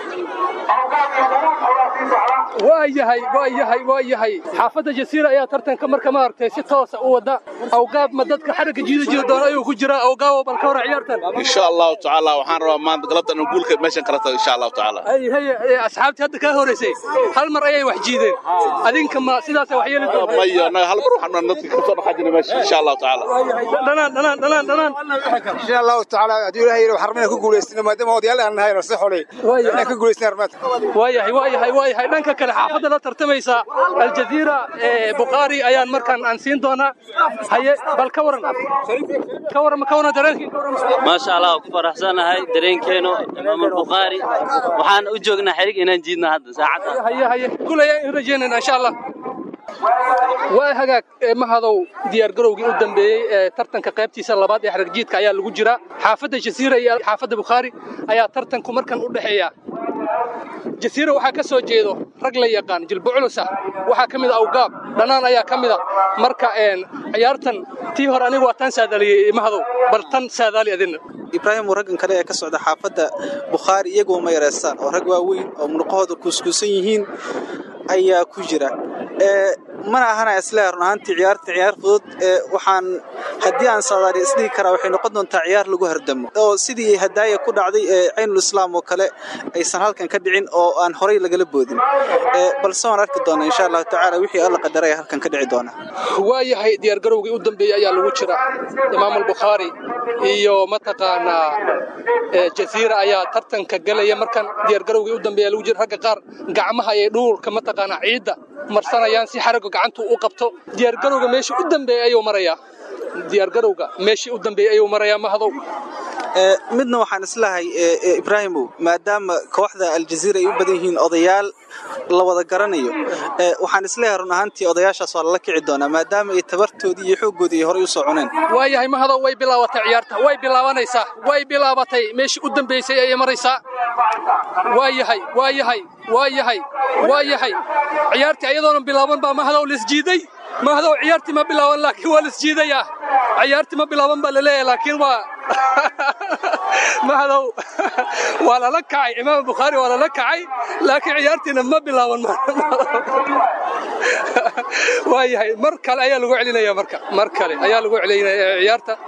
waayahay xaafadda jasiira ayaa tartanka marka maaragtay si toosa u wada awgaab ma dadka xaragga jiida doona ayuu ku jiraa awgaabo bal ka hor ciyaartan insha allahu tacaala waxaan rabaa maanta galabta inuu guulka meeshan kala tago insha allahu tacaala asxaabtii hadda kaa horeysay hal mar ayay wax jiideen adinka ma sidaasay wax yeeli doontaa mayo anaga hal mar waxaan dadka ka soo dhaqaajina meesha insha allahu tacaala dhanaan insha allahu tacaala haddii ilaahay yidhi xarmina ku guulaystina maadaama odayaal aan nahay si xolay inaan ka guulaystina armaadka waayahay dhanka kale xaafadda la tartamaysa aljaziira bukhaari ayaan markaan aan siin doonaa haye bal ka waran dareenkiin maasha allah ku faraxsanahay dareenkeenu imaam bukhaari waxaan u joognaa xarig inaan jiidno hadda saacadda haye kulaya in rajeynayna insha allah waa hagaag mahadow diyaargarowgii u dambeeyey ee tartanka qaybtiisa labaad ee xaragjiidka ayaa lagu jiraa xaafadda jasiira iyo xaafadda bukhaari ayaa tartanku markan u dhexeeya jasiira waxaa ka soo jeedo rag la yaqaan jilbo culus ah waxaa ka mid a awgaab dhanaan ayaa ka mid a marka ciyaartan tii hore anigu waa tan saadaaliyey mahadow bal tan saadaali adina ibraahim oo raggan kale ee ka socda xaafadda bukhaari iyagoo ma yareystaan oo rag waaweyn oo munuqahooda kuuskuusan yihiin ayaa ku jira mana ahana isla run ahaantii ciyaar fudud waxaan haddii aan saadaali isdhihi karaa waxay noqon doontaa ciyaar lagu hardamo oo sidii hadaaya ku dhacday caynulislaam oo kale aysan halkan ka dhicin oo aan horay lagala boodin balse waan arki doonaa insha allahu tacaala wixii alla qadaraya halkan ka dhici doona waayahay diyaargarowgii u dambeeyey ayaa lagu jira imaam albukhaari iyo mataqaanaa jasiira ayaa tartanka galaya markan diyaargarowgii u dambeeya lagu jira ragga qaar gacmaha ayay dhuulka mataqaanaa ciidda marsanayaan si xaragga gacantu u qabto diyaargarowga meeshii u dambeeyey ayuu marayaa mahadow midna waxaan islahay ibraahimow maadaama kooxda aljaziira ay u badan yihiin odayaal la wada garanayo waxaan isleeyahay run ahaantii odayaashaas waa lala kici doonaa maadaama ay tabartoodii iyo xooggoodii ay horay u soo cuneen waayahay mahadow way bilaabatay ciyaarta way bilaabanaysaa way bilaabatay meeshii u dambeysay ayay maraysaa waayahay ciyaartii ayadoona bilaaban baa mahadow lisjiiday mahadow ciyaartii ma bilaaban laakiin waa lisjiidayaa ciyaartii ma bilaaban baa laleeyahay laakiin waa mahadow waa lala kacay imaam bukhaari waa lala kacay laakiin ciyaartiina ma bilaaban waayahay mar kale ayaa lagu celinayaa mar kale ayaa lagu celinayaa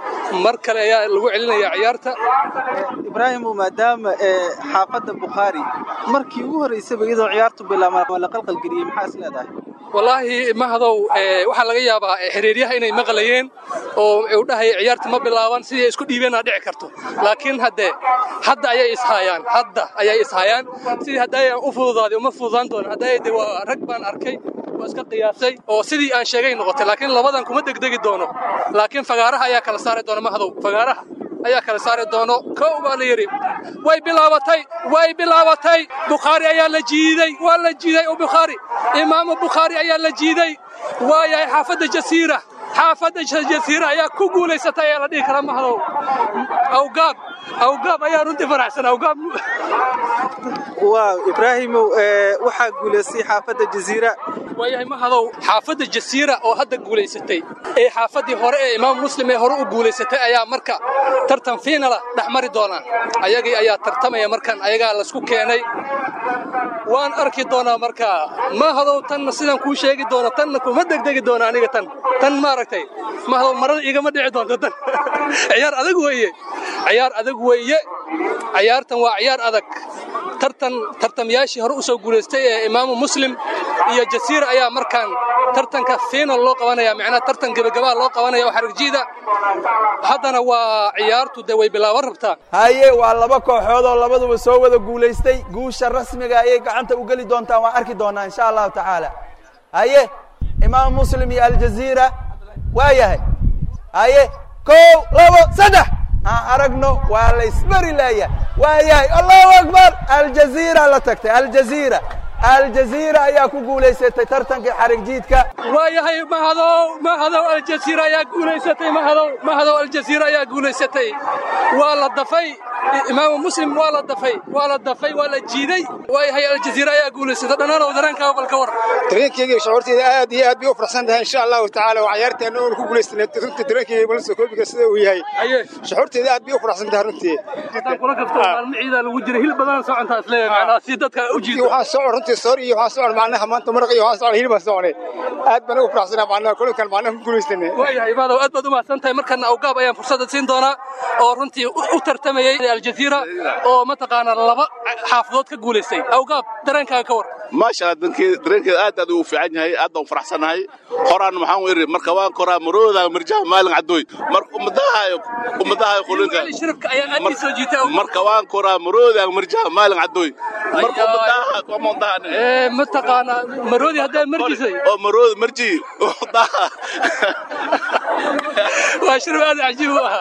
ciyaarta ibraahimow maadaama xaafadda bukhaari markii ugu horreysaba iyadoo ciyaartu bilaabma la qalqalgeliyey maxaa is leedahay wallaahi mahadow waxaa laga yaabaa xiriiryaha inay maqlayeen oo u dhahay ciyaarta ma bilaaban sidii isku dhiibeenaa dhici karto laakiin hadda ayay ishayaan sidii hadday u fududaaday uma fududaan doona hadday waa rag baan arkay waa iska qiyaasay oo sidii aan sheegay noqotay laakiin labadan kuma degdegi doono laakiin fagaaraha ayaa kala saari doona mahadow fagaaraha ayaa kala saari doono kow baa la yidhi way bilaabatay bukhaari ayaa la jiiday waa la jiiday oo bukhaari imaamu bukhaari ayaa la jiiday waayahay xaafadda jasiira ayaa ku guulaysatay ayaa la dhihi karaa mahadow awgaab ayaa runtii faraxsan awgaab waaw ibraahimow waxaa guulaystay xaafadda jasiira waayahay mahadow xaafadda jasiira oo hadda guulaysatay ee xaafaddii hore ee imaam muslim ee hore u guulaysatay ayaa marka tartan fiinala dhex mari doonaa ayagii ayaa tartamaya markan ayagaa laisku keenay waan arki doonaa marka mahadow tanna sidaan kuu sheegi doono tanna kuma degdegi doona aniga tan maaragtay mahadow marada igama dhici doonto tan ciyaar adag weeye ciyaar adag weeye ciyaartan waa ciyaar adag tartamyaashii hore u soo guulaystay ee imaamu muslim iyo jasiira ayaa markaan tartanka final loo qabanaya macnaa tartan gabagabaa loo qabanaya oo xarigjiida haddana waa ciyaartu dee way bilaaban rabtaa haye waa laba kooxood oo labaduba soo wada guulaystay guusha rasmiga ayay gacanta u geli doontaan waan arki doonaa insha allahu tacaala haye imaam muslim iyo aljaziira waa yahay haye 1 2 3 aan aragno waa la isbari leeyahay waa yahay allahu akbar aljaziira la tagtay aljaziira ayaa ku guulaysatay tartankii xarig jiidka waa yahay mahadow aljaziira ayaa guulaysatay mahadow aljaziira ayaa guulaysatay waa la dafay imaamu muslim waa la dafay waa la jiiday waa yahay aljaziira ayaa guulaysatay dhanaanow dareenkaaga balka war dareenkayga shucuurtayda aad iyo aad bay u faraxsan tahay insha allahu tacaala waa ciyaarteena oon ku guulaysanay runtii dareenkayga balse koobiga sida uu yahay shucuurtayda aad bay u faraxsan tahay runtii haddaan kula kafto maalmo ciida lagu jiray hil badan socontaa isleeyahay macnaa si dadka u jiido waxaa socon runtii soor iyo waxaa socon macnaha maanta maraq iyo waxaa socon hilib baan soconay aad baan ugu faraxsanaa macnaha kulankan macnaha ku guulaysanay waa yahay maadaw aad baad u mahadsan tahay markana awgaab ayaan fursada siin doonaa oo runtii u tartamayay aljaziira oo mataqaanaa laba xaafadood ka guulaystay awgaab dareenkaaga ka war maasha Allah dareenkeeda aad u fiican yahay aad baan faraxsanahay horaan maxaan weeri marka waan koraa marooda marjaha maalin cadooy marka ummadaha qulinka shirabka ayaa aad soo jiitay marka waan koraa marooda marjaha maalin cadooy marka ummadaha mataqaanaa maroodi hadda marjisay oo marooda marji waa shirab aad cajiib ah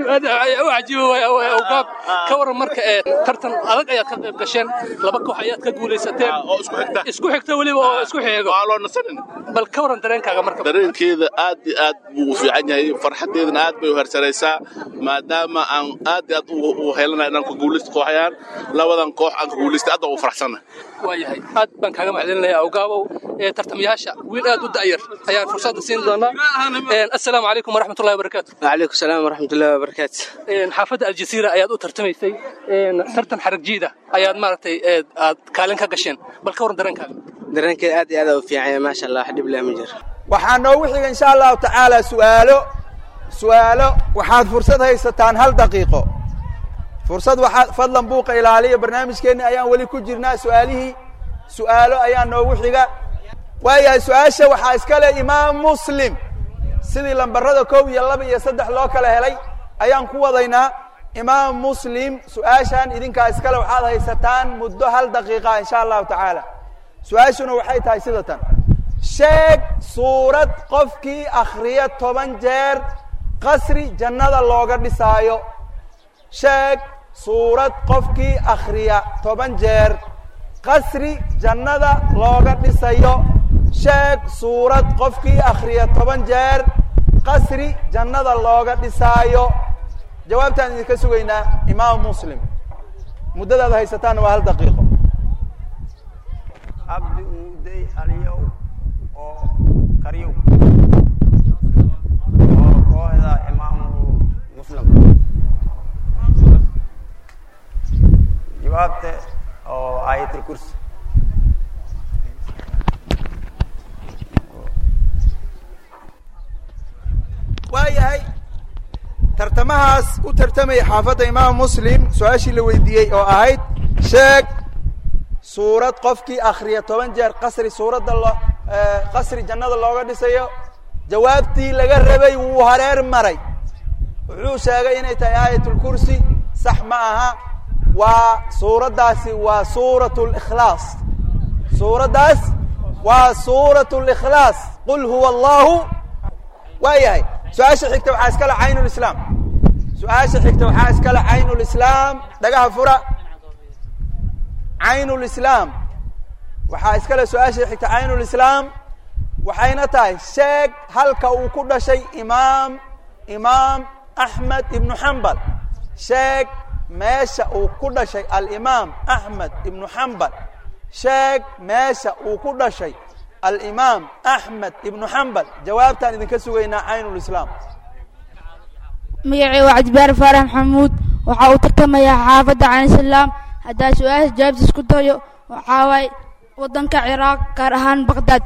awgaab ka waran marka tartan adag ayaad ka qayb gasheen laba koox ayaad ka guulaysateen isku xigta waliba oo isku xigo waa loo nasanin bal ka waran dareenkaaga marka dareenkeeda aad buu u fiican yahay farxadeedana aad bay u hersaraysaa maadaama aan aad u helanahay inaan ku guulaysto kooxayaan labadan koox aan ku guulaystay aad u faraxsanahay waa yahay aad baan kaaga mahadcelinayaa awgaabow tartamayaasha wiil aad u da'yar ayaan fursada siin doonaa assalaamu calaykum waraxmatullahi wabarakaatu وعليكم السلام ورحمة الله وبركاته xaafadda aljaziira ayaad u tartamaysay tartan xarag jiida ayaad maaragtay aad kaalin ka gasheen bal ka waran dareenkaaga dareenkeeda aad iyo aad u fiican yahay maasha Allah wax dhib leh ma jiro waxaa noogu xiga insha allahu tacaala su'aalo waxaad fursad haysataan 1 daqiiqo fursad waxaad fadlan buuqa ilaaliya barnaamijkeena ayaan wali ku jirnaa su'aalo ayaa noogu xiga waayahay su'aasha waxaa iska leh imaam muslim sidii lambarada 1 iyo 2 iyo 3 loo kala helay ayaan ku wadaynaa imaam muslim su'aashan idinkaa iska leh waxaad haysataan muddo 1 daqiiqa insha allahu tacaala su'aashuna waxay tahay sidatan sheeg suurad qofkii akhriya 10 jeer qasri jannada looga dhisaayo sheeg suurad qofkii akhriya 10 jeer qasri jannada looga dhisayo sheeg suurad qofkii akhriya 10 jeer qasri jannada looga dhisaayo jawaabtaan idinka sugaynaa imaam muslim muddadaad haysataan waa 1 daqiiqo abdi umuday aliyow oo kariyow oo kooxda imaamu muslim jawaabta oo aayatul kursi waayahay tartamahaas u tartamaya xaafadda imaam muslim su-aashii la weydiiyey oo ahayd sheeg suurad qofkii akhriya 10 jeer qasri jannada looga dhisayo jawaabtii laga rabay wuu hareer maray wuxuu sheegay inay tahay aayatul kursi sax ma aha waa suuraddaasi waa suuratul ikhlaas suuraddaas waa suuratul ikhlaas qul huwa allahu waayahay su-aasha xigta waxaa iskale caynulislaam su-aasha xigta waxaa iskale caynulislaam dhagaha fura caynulislaam waxaa iskale su-aasha xigta caynulislaam waxayna tahay sheeg halka uu ku dhashay imaam axmed ibnu xambal sheeg meesha uu ku dhashay alimaam axmed ibnu xambal sheeg meesha uu ku dhashay الإمام أحمد ابن حنبل جوابتان إذن كسوينا عين الإسلام ميعي وعجبار فرح محمود وحاو ترتمي حافظ عن الإسلام هذا سؤال جواب تسكتو وحاوي ودنك عراق كرهان بغداد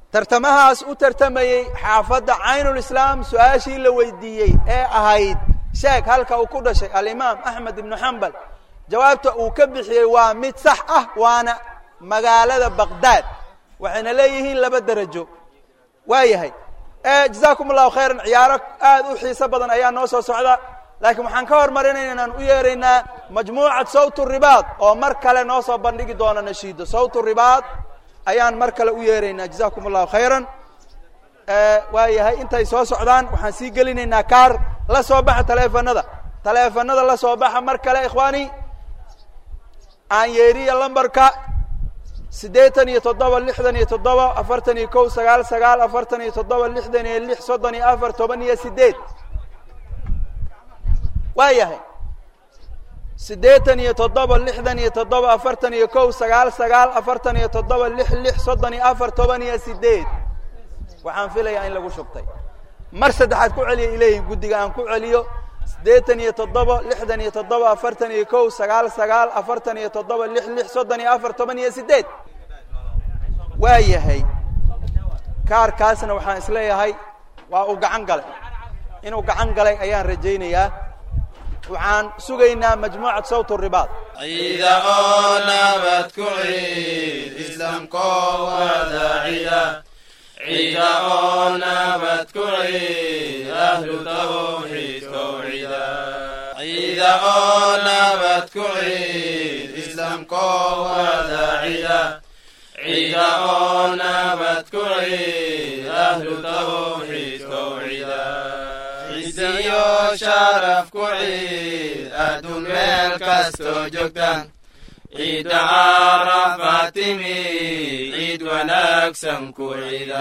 ترتمهاس وترتمي حافظ عين الإسلام سؤاشي لويديي أهيد sheeg halka uu ku dhashay alimaam axmed ibnu xambal jawaabta uu ka bixiyey waa mid sax ah waana magaalada baqdaad waxayna leeyihiin 2 darajo waayahay jazaakum allahu khayran ciyaaro aad u xiiso badan ayaa noo soo socda laakiin waxaan ka hormarinaynaa inaan u yeeraynaa majmuucad sawt ribaad oo mar kale noo soo bandhigi doona nashiido sawt ribaad ayaan mar kale u yeeraynaa jazaakum allahu khayran waayahay intay soo socdaan waxaan sii gelinaynaa kaar la soo baxa taleefanada la soo baxa mar kale ikhwaani aan yeeriya lambarka 87 67 41 99 47 66 34 waayahay 87 67 41 99 47 66 34 waxaan filayaa in lagu shubtay mar saddexaad ku celiya ilayhi guddiga aan ku celiyo 87 67 41 99 47 66 34 waayahay kaarkaasna waxaan isleeyahay waa uu gacan galay inuu gacan galay ayaan rajaynayaa waxaan sugaynaa majmuucad sawt ribaad ciida oo nabad ku ciid islaamkoo wada ciida ciida oo nabad ku ciid ahlu tawxiidkoo ciida ciida oo nabad ku ciid islaamkoo wada ciida ciida oo nabad ku ciid ahlu tawxiidkoo ciida ciisiyo sharaf ku ciid adduun meel kastoo joogtaan ciidda carafa timi ciid wanaagsan ku ciida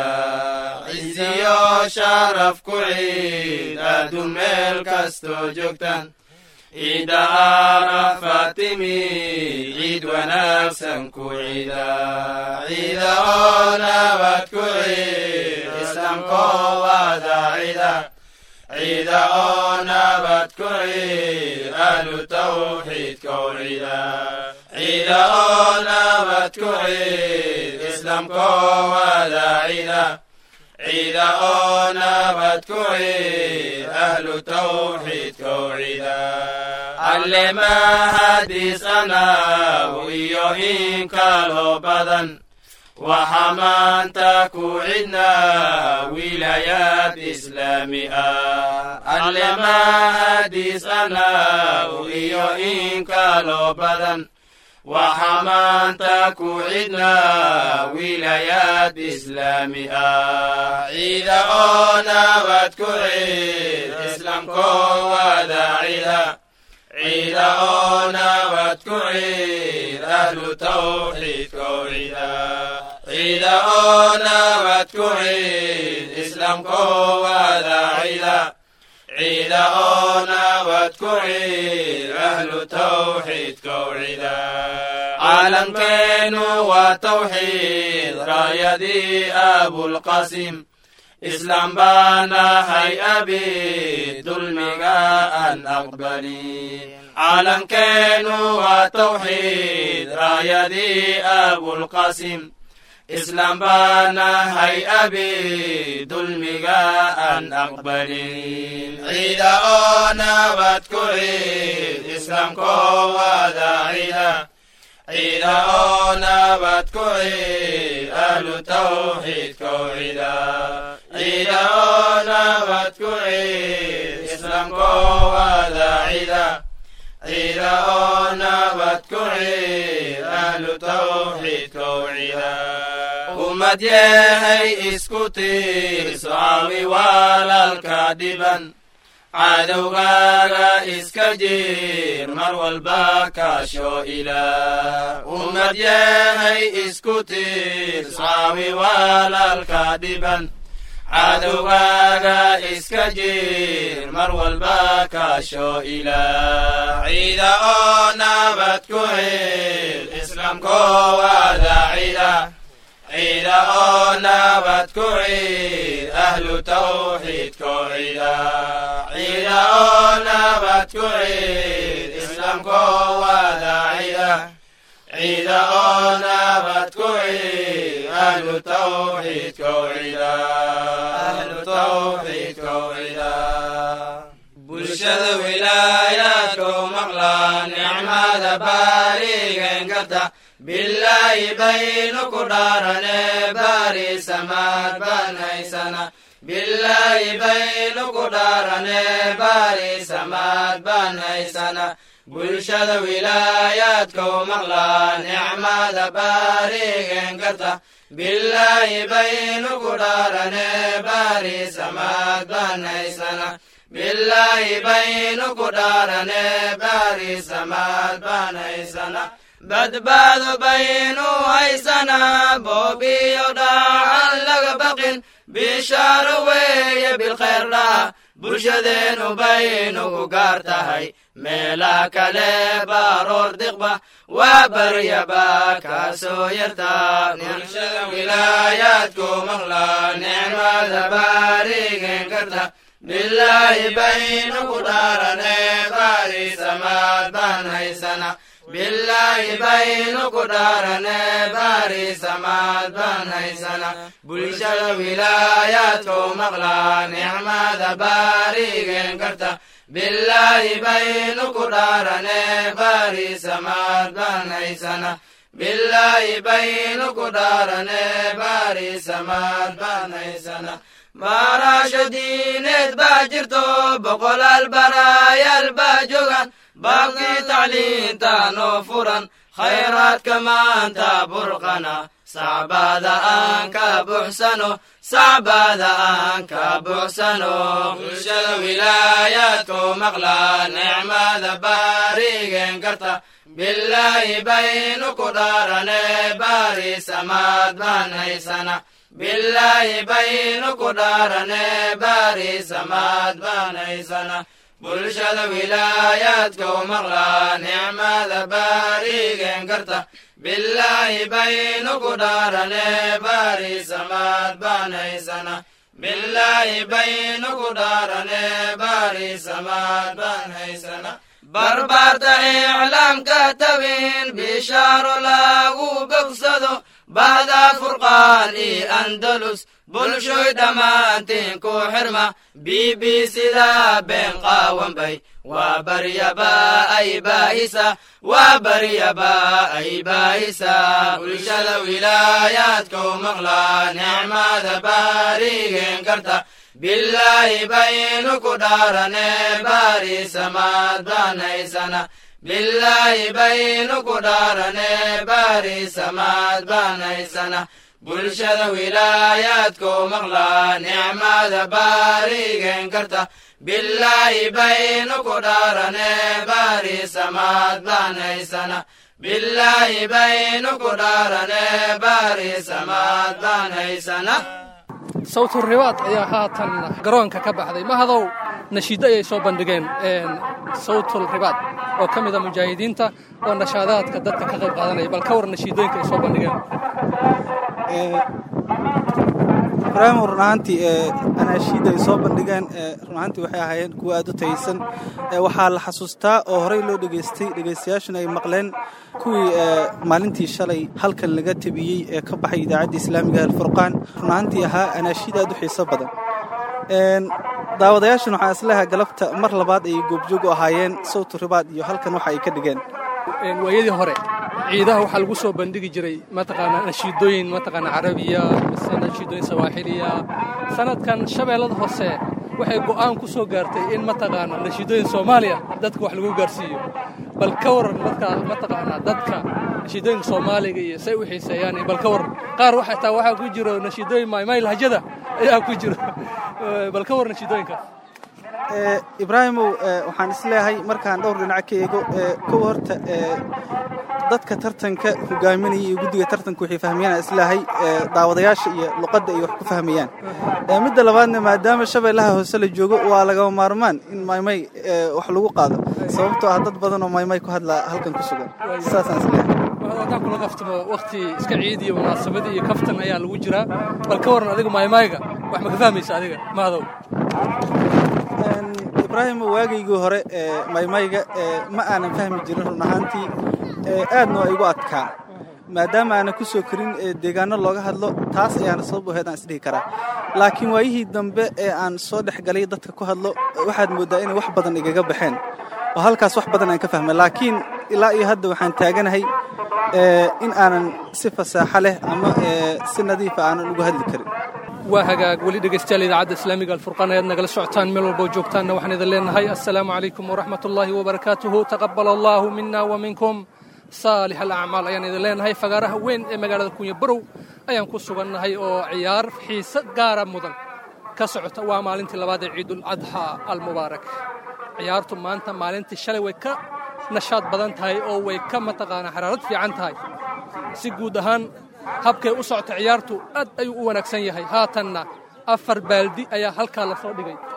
ciisiyo sharaf ku ciid adduun meel kastoo joogtaan ciidda carafa timi ciid wanaagsan ku ciida ciida oo nabad ku ciid islaamkoo wada ciida ciida oo nabad ku ciid ahlu tawxiidkoo ciida ciida oo nabad ku ciid islaamkoo wada ciida ciida oo nabad ku ciid ahlu tawxiidkoo ciida alle mahadis anaw iyo in kaloo badan waxa maanta ku cidnaa wilayaad islaami ah alle mahadis anaw iyo in kaloo badan waxa maanta ku cidnaa wilayaad islaami ah ciida oo nabad ku ciid islaamkoo wada ciida ciida oo nabad ku ciid ahlu tawxiidkoo ciida ciida oo nabad ku ciid islaamkoo wada ciida ciida oo nabad ku ciid ahlu tawxiidkoo ciida caalamkeenu waa tawxiid raayadii abulqasim islaam baanahay abi dulmiga aan aqbalin caalamkeenu waa tawxiid raayadii abulqasim islaam baanahay abi dulmiga aan aqbalin ciida oo nabad ku ciid islaamkoo wada ciida ciida oo nabad ku ciid ahlu tawxiidkoo ciida ciida oo nabad ku ciid islaamkoo wada ciida ciida oo nabad ku ciid ahlu tawxiidkoo ciida ummad yahay isku tiirso caawi walaalka dhiban cadowgaaga iska jir mar walba kaasho ilaah ummad yahay isku tiirso caawi walaalka dhiban cadowgaaga iska jir mar walba kaasho ilaah ciida oo nabad ku ciid islaamkoo wada ciida ciida oo nabad ku ciid ahlu tawxiidkoo ciida ciida oo nabad ku ciid islaamkoo wada ciida ciida oo nabad ku ciid ahlu tawxiidkoo ciida ahlu tawxiidkoo ciida bulshada wilaayaadku maqlaan nicmada baarigen karta bilaahi baynu ku dhaarane baari samaad baan haysana bilaahi baynu ku dhaarane baari samaad baan haysana bulshada wilaayaadku maqlaan nicmada baarigen karta bilaahi baynu ku dhaarane baari samaad baan haysana bilaahi baynu ku dhaarane baari samaad baan haysana badbaado baynu haysana boobiyo dhaacan laga baqin bishaaro weeye bilkhayr dhaha bulshadeenu baynu ku gaar tahay meelaha kale baaroor diqba waa baryaba kaasoo yartaa bulshada wilaayaadku maqlaan nicmada baarigen karta bilaahi baynu ku dhaarane baari samaad baan haysana bilaahi baynu ku dhaarane baari samaad baan haysana bulshada wilaayaadku maqlaan nicmada baarigen karta bilaahi baynu ku dhaarane baari samaad baan haysana bilaahi baynu ku dhaarane baari samaad baan haysana baarasho diineed baa jirto boqolaal baraayaal baa joogan baabkii tacliinta noo furan khayraadka maanta burqana sacbaada aan ka buuxsano sacbaada aan ka buuxsano bulshada wilaayaadku maqlaan nicmada baarigen karta bilaahi baynu ku dhaarane baari samaad baan haysana bilaahi baynu ku dhaarane baari samaad baan haysana bulshada wilaayaadku maqlaan nicmada baarigen karta bilaahi baynu ku dhaarane baari samaad baan haysana bilaahi baynu ku dhaarane baari samaad baan haysana barbaarta iclaamka tabin bishaaro lagu bogsado bahda furqaan iyo andalus bulshoy dhammaantiin ku xirma bbcda been qaawanbay waa baryaba ay baahisa waa baryaba ay baahisa bulshada wilaayaadku maqlaan nicmada baarigen karta bilaahi baynu ku dhaarane baari samaad baan haysana bilaahi baynu ku dhaarane baari samaad baan haysana bulshada wilaayaadku maqlaan nicmada baarigen karta bilaahi baynu ku dhaarane baari samaad baan haysana bilaahi baynu ku dhaarane baari samaad baan haysana sawtu riwaad ayaa haatan garoonka ka baxday mahadow nashiido ayay soo bandhigeen sawtul ribaad oo ka mida mujaahidiinta oo nashaadaadka dadka ka qayb qaadanaya bal ka war nashiidooyinka ay soo bandhigeen ibraahim run ahaantii anaashiida ay soo bandhigeen run ahaantii waxay ahaayeen kuwa aad u taysan waxaa la xasuustaa oo horey loo dhegaystay dhegaystayaashuna ay maqleen kuwii maalintii shalay halkan laga tabiyey ee ka baxay idaacadda islaamiga alfurqaan run ahaantii ahaa anaashiid aad u xiiso badan daawadayaashan waxaa islaha galabta mar labaad ay goobjoog u ahaayeen sawtu ribaad iyo halkan waxa ay ka dhigeen waayadii hore ciidaha waxaa lagu soo bandhigi jiray mataqaanaa nashiidooyin mataqaanaa carabiya mise nashiidooyin sawaaxiliya sanadkan shabeellada hoose waxay go'aan ku soo gaartay in mataqaanaa nashiidooyin soomaaliya dadka wax lagu gaarsiiyo bal ka waran markaa mataqaanaa dadka nashiidooyinka soomaaliga iyo say u xiiseeyaan bal ka waran qaar waxaa ku jiro nashiidooyin maymay lahjada ayaa ku jiro bal ka waran nashiidooyinkaas ibraahimow waxaan isleeyahay markaan dhowr dhinac ka eego kow horta dadka tartanka hogaaminaya iyo guddiga tartanka waxay fahmayaan isleeyahay daawadayaasha iyo luqadda ay wax ku fahmayaan midda labaadna maadaama shabeellaha hoose la joogo waa lagama maarmaan in maymay wax lagu qaado sababtoo ah dad badan oo maymay ku hadla halkan ku sugan saasaan isleeyahay haddaan kula kaftamo wakti iska ciid iyo munaasabad iyo kaftan ayaa lagu jiraa bal ka waran adiga maymayga wax ma ka fahmaysa adiga maadow ibraahim waagaygii hore maymayga ma aanan fahmi jirin run ahaantii aadna waa igu adkaa maadaama aanan ku soo karin deegaano looga hadlo taas ayaana sabab u ahayd aan isdhihi karaa laakiin waayihii dambe ee aan soo dhex galay dadka ku hadlo waxaad mooddaa inay wax badan igaga baxeen oo halkaas wax badan aan ka fahmay laakiin ilaa iyo hadda waxaan taaganahay in aanan si fasaaxo leh ama si nadiifa aanan uga hadli karin waa hagaag weli dhegaystayaal idaacadda islaamiga alfurqaan ayaad nagala socotaan meel walba oo joogtaanna waxaan idin leenahay assalaamu calaykum waraxmatullaahi wabarakaatuhu taqabbala allaahu mina wa minkum saalix alacmaal ayaan idin leenahay fagaaraha weyn ee magaalada kunya barow ayaan ku sugannahay oo ciyaar xiise gaara mudan ka socota waa maalintii labaad ee ciidul adxaa almubaarak ciyaartu maanta maalintii shalay way ka nashaad badan tahay oo way ka mataqaanaa xaraarad fiican tahay si guud ahaan habkay u socota ciyaartu aad ayuu u wanaagsan yahay haatanna 4 baaldi ayaa halkaa la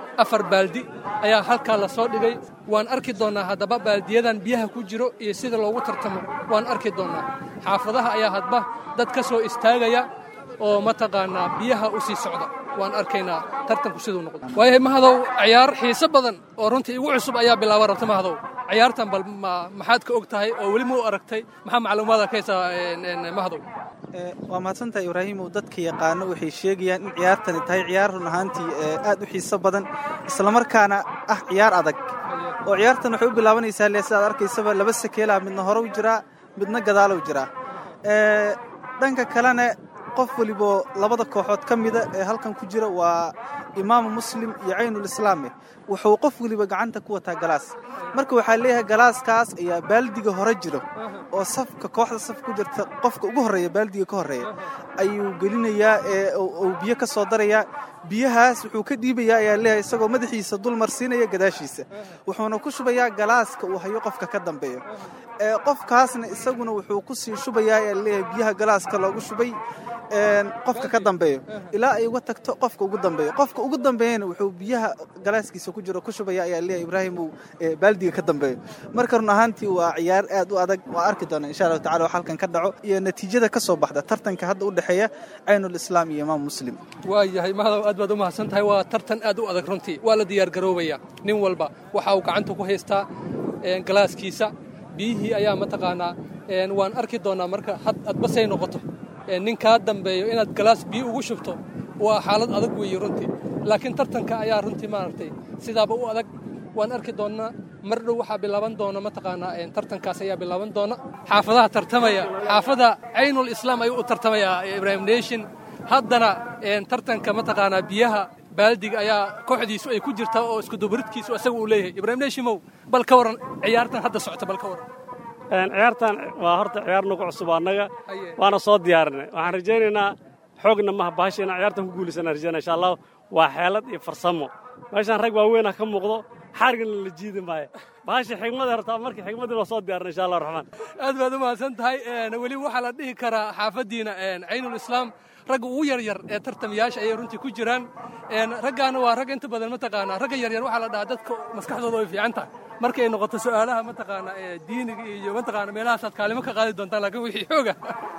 soo dhigay waan arki doonnaa haddaba baaldiyadan biyaha ku jiro iyo sida loogu tartamo waan arki doonnaa xaafadaha ayaa hadba dad ka soo istaagaya oo mataqaanaa biyaha u sii socda waan arkaynaa tartanku siduu noqdo waayahay mahadow ciyaar xiise badan oo runtii igu cusub ayaa bilaaba rabta mahadow ciyaartan bal maxaad ka og tahay oo weli ma u aragtay maxaa macluumaada ka haysaa mahadow waa mahadsantahay ibraahimow dadka yaqaano waxay sheegayaan in ciyaartani tahay ciyaar run ahaantii aad u xiiso badan islamarkaana ah ciyaar adag oo ciyaartan waxay u bilaabanaysaa le sidaad arkaysaba 2 sakeelaa midna hore u jiraa midna gadaalo u jiraa dhanka kalena qof waliboo labada kooxood ka mida ee halkan ku jira waa imaamu muslim iyo caynul islaame wuxuu qof waliba gacanta ku wataa galaas marka waxaa leeyahay galaaskaas ayaa baaldiga hore jiro oo safka kooxda saf ku jirta qofka ugu horreeya baaldiga ka horreeya ayuu gelinayaa uu biyo ka soo darayaa biyahaas wuxuu ka dhiibayaa ayaa leeyahay isagoo madaxiisa dul marsiinaya gadaashiisa wuxuuna ku shubayaa galaaska uu hayo qofka ka dambeeyo qofkaasna isaguna wuxuu ku sii shubayaa ayaa leeyahay biyaha galaaska loogu shubay qofka ka dambeeyo ilaa ay uga tagto qofka ugu dambeeyana wuxuu biyaha galaaskiisa ku jiro ku shubaya ayaa leeyahay ibraahim uu baaldiga ka dambeeyo marka run ahaantii waa ciyaar aad u adag waa arki doona insha Allah tacaala wax halkan ka dhaco iyo natiijada ka soo baxda tartanka hadda u dhaxeeya caynul islaam iyo imaam muslim waayahay mahadow aad baad u mahadsantahay waa tartan aad u adag runtii waa la diyaar garoobaya nin walba waxa uu gacanta ku haystaa galaaskiisa biyihii ayaa mataqaanaa waan arki doonaa marka hadbasay noqoto ninkaa dambeeyo inaad galaas biyo ugu shubto waa xaalad adag weeye runtii laakiin tartanka ayaa runtii maaragtay sidaaba u adag waan arki doonnaa mar dhow waxaa bilaaban doona mataqaanaa tartankaas ayaa bilaaban doona xaafadaha tartamaya xaafada caynul islaam ayuu u tartamaya ibraahim nation haddana tartanka mataqaanaa biyaha baaldiga ayaa kooxdiisu ay ku jirtaa oo isku dubaridkiisu isaga uu leeyahay ibraahim nashimow bal ka waran ciyaartan hadda socota bal ka waran ciyaartan waa horta ciyaar nagu cusub annaga waana soo diyaarinay waxaan rajaynaynaa xoogna maha bahasha inaan ciyaartan ku guulaysanaan rajaynaa insha allah waa xeelad iyo farsamo meeshaan rag waaweynah ka muuqdo xarigana la jiidi maayo bahasha xigmada horta markii xigmadii loo soo diyaarinay insha allah raxmaan aad baad u mahadsan tahay weli waxaa la dhihi karaa xaafaddiina caynul islaam ragga ugu yaryar ee tartamayaasha ayay runtii ku jiraan raggaana waa rag inta badan mataqaanaa ragga yaryar waxaa la dhahaa dadka maskaxdooda way fiican tahay markay noqoto su'aalaha mataqaanaa diiniga iyo mataqaanaa meelahaasaad kaalimo ka qaadi doontaan laakiin wixii xooga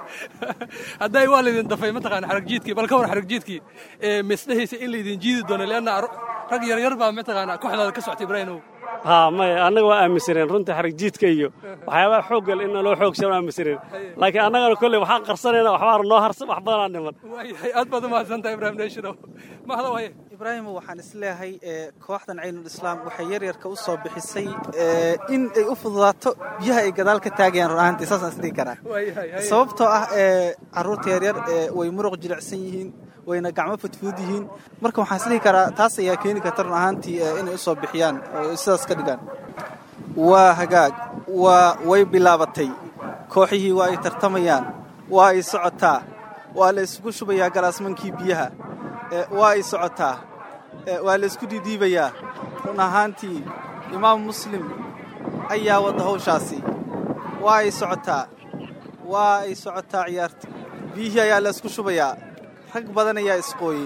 hadday waa laydin dafay mataqaanaa xaragjiidkii bal ka war xaragjiidkii misdhahaysa in laydin jiidi doono leanna rag yaryar baa mataqaanaa kooxdaada ka soctay ibraahimow maya annaga waa aaminsaneen runtii xaragjiidka iyo waxyaabaha xooggal in loo xoogshan aaminsaneen laakiin annagana kolley waxaan qarsanayna waxbaana noo harsan wax badanaa dhiman aad baad u mahadsantahay ibraahim nashinow mahado waye ibraahimow waxaan isleeyahay kooxdan caynul islaam waxay yaryarka u soo bixisay in ay u fududaato biyaha ay gadaal ka taagayaan run ahaantii saasaan isdhihi karaa sababtoo ah carruurta yaryar way muruq jilicsan yihiin wayna gacmo fudfud yihiin marka waxaan isdhihi karaa taas ayaa keeni karta run ahaantii inay u soo bixiyaan oo sidaas ka dhigaan waa hagaag way bilaabatay kooxihii waa ay tartamayaan waa ay socotaa waa la isugu shubayaa galaasmankii biyaha waa ay socotaa waa la isku dhiidhiibayaa run ahaantii imaam muslim ayaa wadda hawshaasi waa ay socotaa ciyaarta biyihii ayaa la isku shubayaa rag badan ayaa isqooyey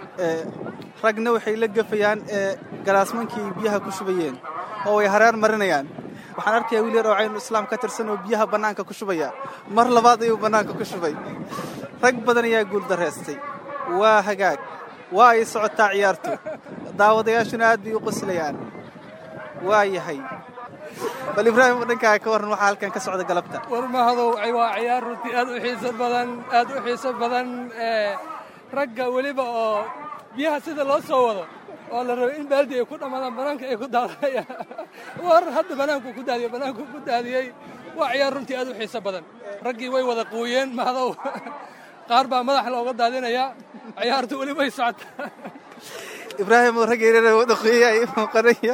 ragna waxay la gafayaan galaasmankii ay biyaha ku shubayeen oo way hareer marinayaan waxaan arkayaa wiil yar oo caynul islaam ka tirsan oo biyaha bannaanka ku shubaya mar labaad ayuu bannaanka ku shubay rag badan ayaa guuldarraystay waa hagaag waa ay socotaa ciyaartu daawadayaashuna aad bay u qoslayaan waa yahay bal ibraahim dhankaaga ka warran waxaa halkan ka socda galabta war mahadow waa ciyaar runtii aad u xiiso badan ragga weliba oo biyaha sida loo soo wado oo la rabo in baaldi ay ku dhammaadaan banaanka ay ku daadayaan war hadda banaanku ku daadiyey waa ciyaar runtii aad u xiiso badan raggii way wada quuyeen mahadow qaar baa madaxa looga daadinayaa ciyaartu weli way socotaa ibraahim oo raggeena wada quuyay ay muuqanaya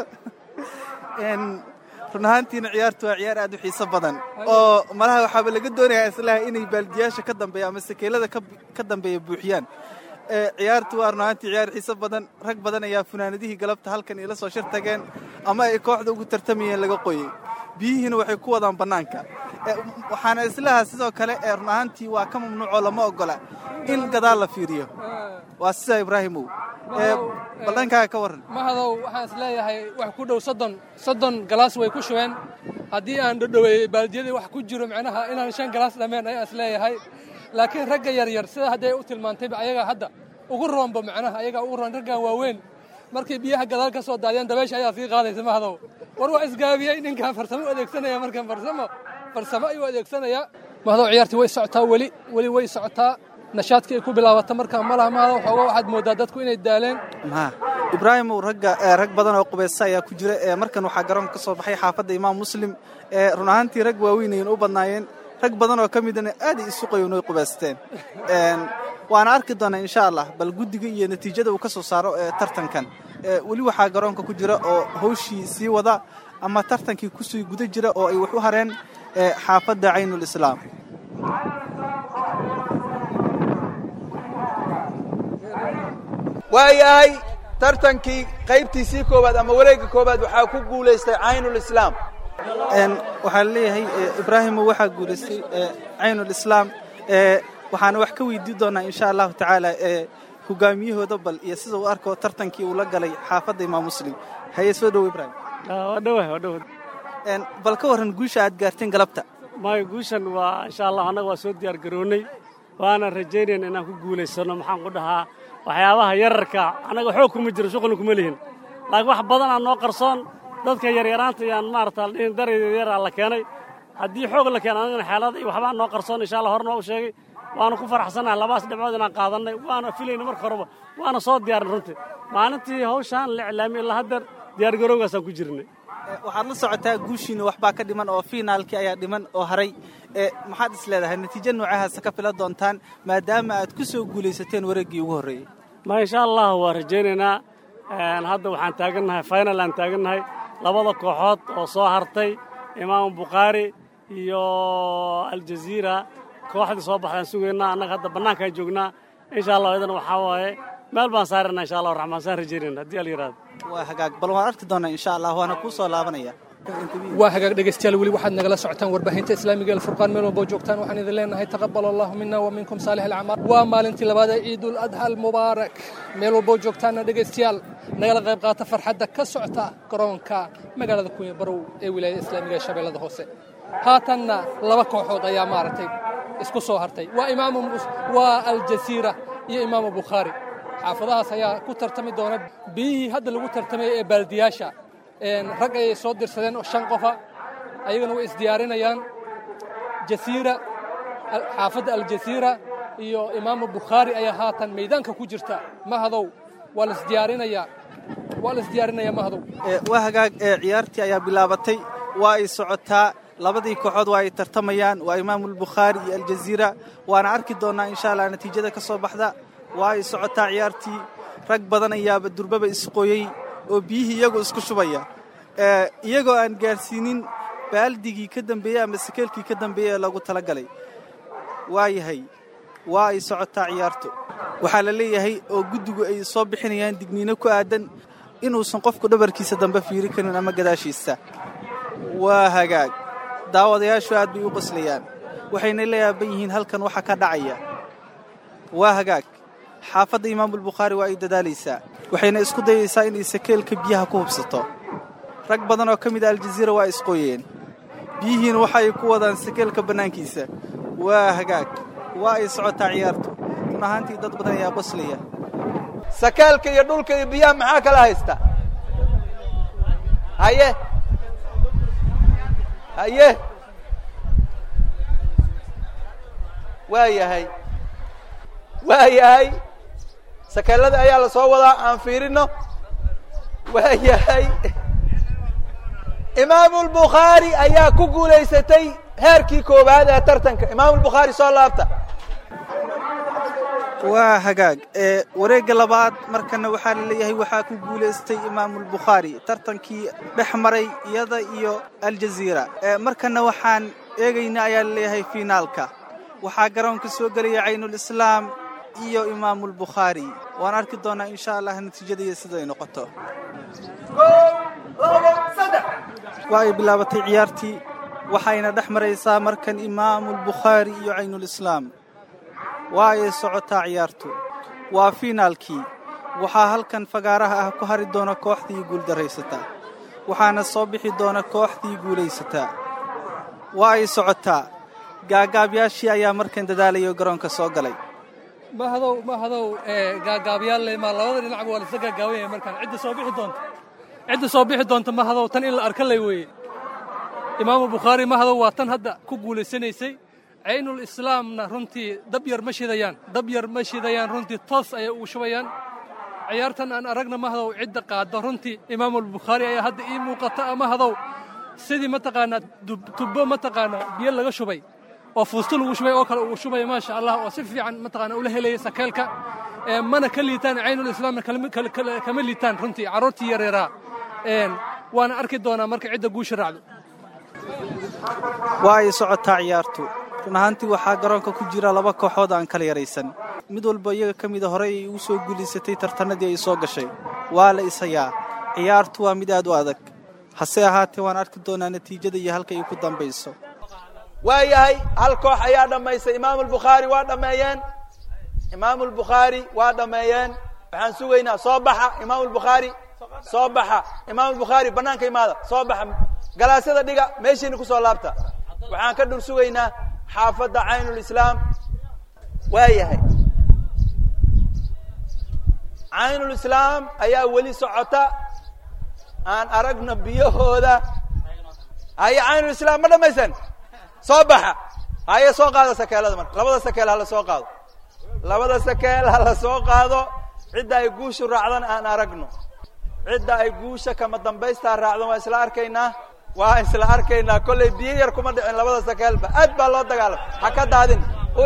run ahaantiina ciyaartu waa ciyaar aad u xiiso badan oo malaha waxaaba laga doonayaa islaha inay baaldiyaasha ka dambeeya ama sakeelada ka dambeeya buuxiyaan ciyaartu waa run ahaantii ciyaar xiiso badan rag badan ayaa funaanadihii galabta halkan ila soo shir tageen ama ay kooxda ugu tartamayeen laga qoyey biyihiina waxay ku wadaan bannaanka waxaana islaha sidoo kale run ahaantii waa ka mamnuucoo lama ogola in gadaal la fiiriyo waa sidaa ibraahimow baldankaaga ka warran mahadow waxaan is leeyahay wax ku dhow soddon galaas way ku shubeen haddii aan dhodhoweeyey baaldiyadii wax ku jiro macnaha inaan 5 galaas dhameen ayaan is leeyahay laakiin ragga yaryar sida hadday u tilmaantayba ayaga hadda ugu roonba macnaha ayaga ugu roon raggan waaweyn markay biyaha gadaal ka soo daadiyaan dabeesha ayaa sii qaadaysa mahadow war waa isgaabiyey ninkan farsamo u adeegsanaya markan farsamo ayuu adeegsanayaa mahadow ciyaartii way socotaa weli way socotaa nashaadkii ay ku bilaabata markaa malaha mahadow xoogaa waxaad mooddaa dadku inay daaleen ibraahimow rag badan oo qubaysta ayaa ku jira markan waxaa garoonka ka soo baxay xaafadda imaam muslim run ahaantii rag waaweynayeen u badnaayeen rag badan oo ka midana aaday isu qoyoon way qubaysteen waana arki doonaa insha allah bal guddiga iyo natiijada uu ka soo saaro tartankan weli waxaa garoonka ku jira oo hawshii sii wada ama tartankii kusii guda jira oo ay wax u hareen xaafadda caynul islaam waayahay tartankii qaybtiisii koowaad ama wareegga koowaad waxaa ku guulaystay caynul islaam waxaa leeyahay ibraahimo waxaa guulaystay caynul islaam waxaana wax ka weydiin doonaa insha allahu tacaala hogaamiyahooda bal iyo sida uu arko tartankii uu la galay xaafadda imaam muslim haye soo dhowo ibraahim bal ka warran guusha aad gaarteen galabta maayo guushan waa insha allah annaga waa soo diyaar garoonnay waana rajaynayna inaan ku guulaysano maxaan ku dhahaa waxyaabaha yararka annaga xoog kuma jiro shuqulna kuma lihin laakiin wax badanaa noo qarsoon dadka yaryaraanta yaan maarata daryaraa la keenay haddii xoog la keena anagana xeelada iyo waxbaa noo qarsoon insha allah horna u sheegay waana ku faraxsanahay labaas dhibcood inaan qaadannay waana filayna marka horeba waana soo diyaarin runtii maalintii hawshaan la iclaamiyey ilaa haddeer diyaargarowgaasaan ku jirnay waxaad la socotaa guushiina waxbaa ka dhiman oo fiinaalkii ayaa dhiman oo haray maxaad is leedahay natiijo noocahaasa ka filan doontaan maadaama aad ku soo guulaysateen wareeggii ugu horreeyey ma insha allah waa rajaynaynaa hadda waxaan taagannahay final aan taagannahay labada kooxood oo soo hartay imaamu bukhaari iyo aljaziira kooxdii soo baxdaan sugaynaa annaga hadda bannaankaan joognaa insha allah idana waxaa waaye meel baan saarana insha allah raxmaan saan rajaynayna haddii al yidhaahdo waa hagaag bal waan arki doonaa insha allah waana kuu soo laabanaya waa hagaag dhegaystayaal weli waxaad nagala socotaan warbaahinta islaamiga ee alfurqaan meel walbo joogtaan waxaan idin leenahay taqabbal allahu mina wa minkum saalix alacmaal waa maalintii labaad ee ciidul adha almubaarak meel walbo joogtaanna dhegaystayaal nagala qayb qaata farxadda ka socota garoonka magaalada kunya barow ee wilaayada islaamiga ee shabeellada hoose haatanna laba kooxood ayaa maaragtay isku soo hartay waa aljasiira iyo imaamu bukhaari xaafadahaas ayaa ku tartami doona biyihii hadda lagu tartamay ee baaldiyaasha rag ayay soo dirsadeen oo 5 qofa ayagana way isdiyaarinayaan jasiira xaafadda aljasiira iyo imaamu bukhaari ayaa haatan meedaanka ku jirta mahadow waa la isdiyaarinayaa mahadow waa hagaag ciyaartii ayaa bilaabatay waa ay socotaa labadii kooxood waa ay tartamayaan waa imaamu bukhaari iyo aljasiira waana arki doonaa insha allah natiijada ka soo baxda waa ay socotaa ciyaartii rag badan ayaaba durbaba isqooyey oo biyihii iyagoo isku shubaya iyagoo aan gaarsiinin baaldigii ka dambeeyey ama sakeelkii ka dambeeyey ee lagu talagalay waayahay waa ay socotaa ciyaartu waxaa la leeyahay oo guddigu ay soo bixinayaan digniino ku aadan inuusan qofku dhabarkiisa dambe fiiri karin ama gadaashiisa waa hagaag daawadayaashu aad bay u qoslayaan waxayna la yaaban yihiin halkan waxa ka dhacaya waa hagaag xaafadda imaamulbukhaari waa ay dadaalaysaa waxayna isku dayaysaa inay sakeelka biyaha ku hubsato rag badan oo ka mid a aljaziira waa isqooyeen biyihiina waxa ay ku wadaan sakeelka bannaankiisa waa hagaag waa ay socotaa ciyaartu run ahaantii dad badan ayaa qoslaya sakeelka iyo dhulka iyo biyaha maxaa kala haysta haye haye waa yahay waa yahay sakeelada ayaa la soo wadaa aan fiirino waa yahay imaamu albukhaari ayaa ku guulaysatay heerkii koowaad ee tartanka imaamu albukhaari soo laabta waa hagaag wareegga labaad markana waxaa la leeyahay waxaa ku guulaystay imaamulbukhaari tartankii dhex maray iyada iyo aljaziira markana waxaan eegaynaa ayaa la leeyahay fiinaalka waxaa garoonka soo gelaya caynulislaam iyo imaamulbukhaari waan arki doonaa insha allah natiijadaiyo siday noqoto waa ay bilaabatay ciyaartii waxayna dhex maraysaa markan imaamulbukhaari iyo caynulislaam waa ay socotaa ciyaartu waa fiinaalkii waxaa halkan fagaaraha ah ku hari doona kooxdii guuldarraysataa waxaana soo bixi doona kooxdii guulaysataa waa ay socotaa gaagaabyaashii ayaa markan dadaalaya garoonka soo galay mahadow gaagaabyaal maa labada dhinacba waa laisla gaagaaban yahay markaan cidda soo bixi doonta mahadow tan in la arka lay weeye imaamu bukhaari mahadow waa tan hadda ku guulaysanaysay caynul islaamna runtii dab yar ma shidayaan runtii toos ayay ugu shubayaan ciyaartan aan aragna mahadow cidda qaaddo runtii imaamulbukhaari ayaa hadda ii muuqata mahadow sidii mataqaanaa tubbo mataqaanaa biyo laga shubay oo fuusto lagu shubay oo kale ugu shubaya maasha allah oo si fiican mataqaanaa ula helaya sakeelka mana ka liitaan caynul islaamna kama liitaan runtii carruurtii yareeraa waana arki doonaa marka cidda guusha raacdo waa ay socotaa ciyaartu run ahaantii waxaa garoonka ku jira laba kooxood aan kala yaraysan mid walba iyaga ka mida horey ay ugu soo guulaysatay tartanadii ay soo gashay waa la ishayaa ciyaartu waa mid aad u adag hase ahaatee waan arki doonaa natiijada iyo halka ay ku dambayso waa yahay hal koox ayaa dhammaysay imaamulbukhaari waa dhammeeyeen waxaan sugaynaa soo baxa imaamulbukhaari soo baxa imaamulbukhaari bannaanka imaada soo baxa galaasyada dhiga meeshiina ku soo laabta waxaan ka dhur sugaynaa xaafadda caynulislaam waa yahay caynulislaam ayaa weli socota aan aragno biyahooda haye caynulislaam ma dhammaysan soo baxa haye soo qaada sakeelada marka labada sakeel hala soo qaado labada sakeel hala soo qaado cidda ay guushu raacdan aan aragno cidda ay guusha kama dambaystaa raacdan waa isla arkaynaa kollay biyo yar kuma dhicin labada sakeelba aad baa loo dagaalama ha ka daadin u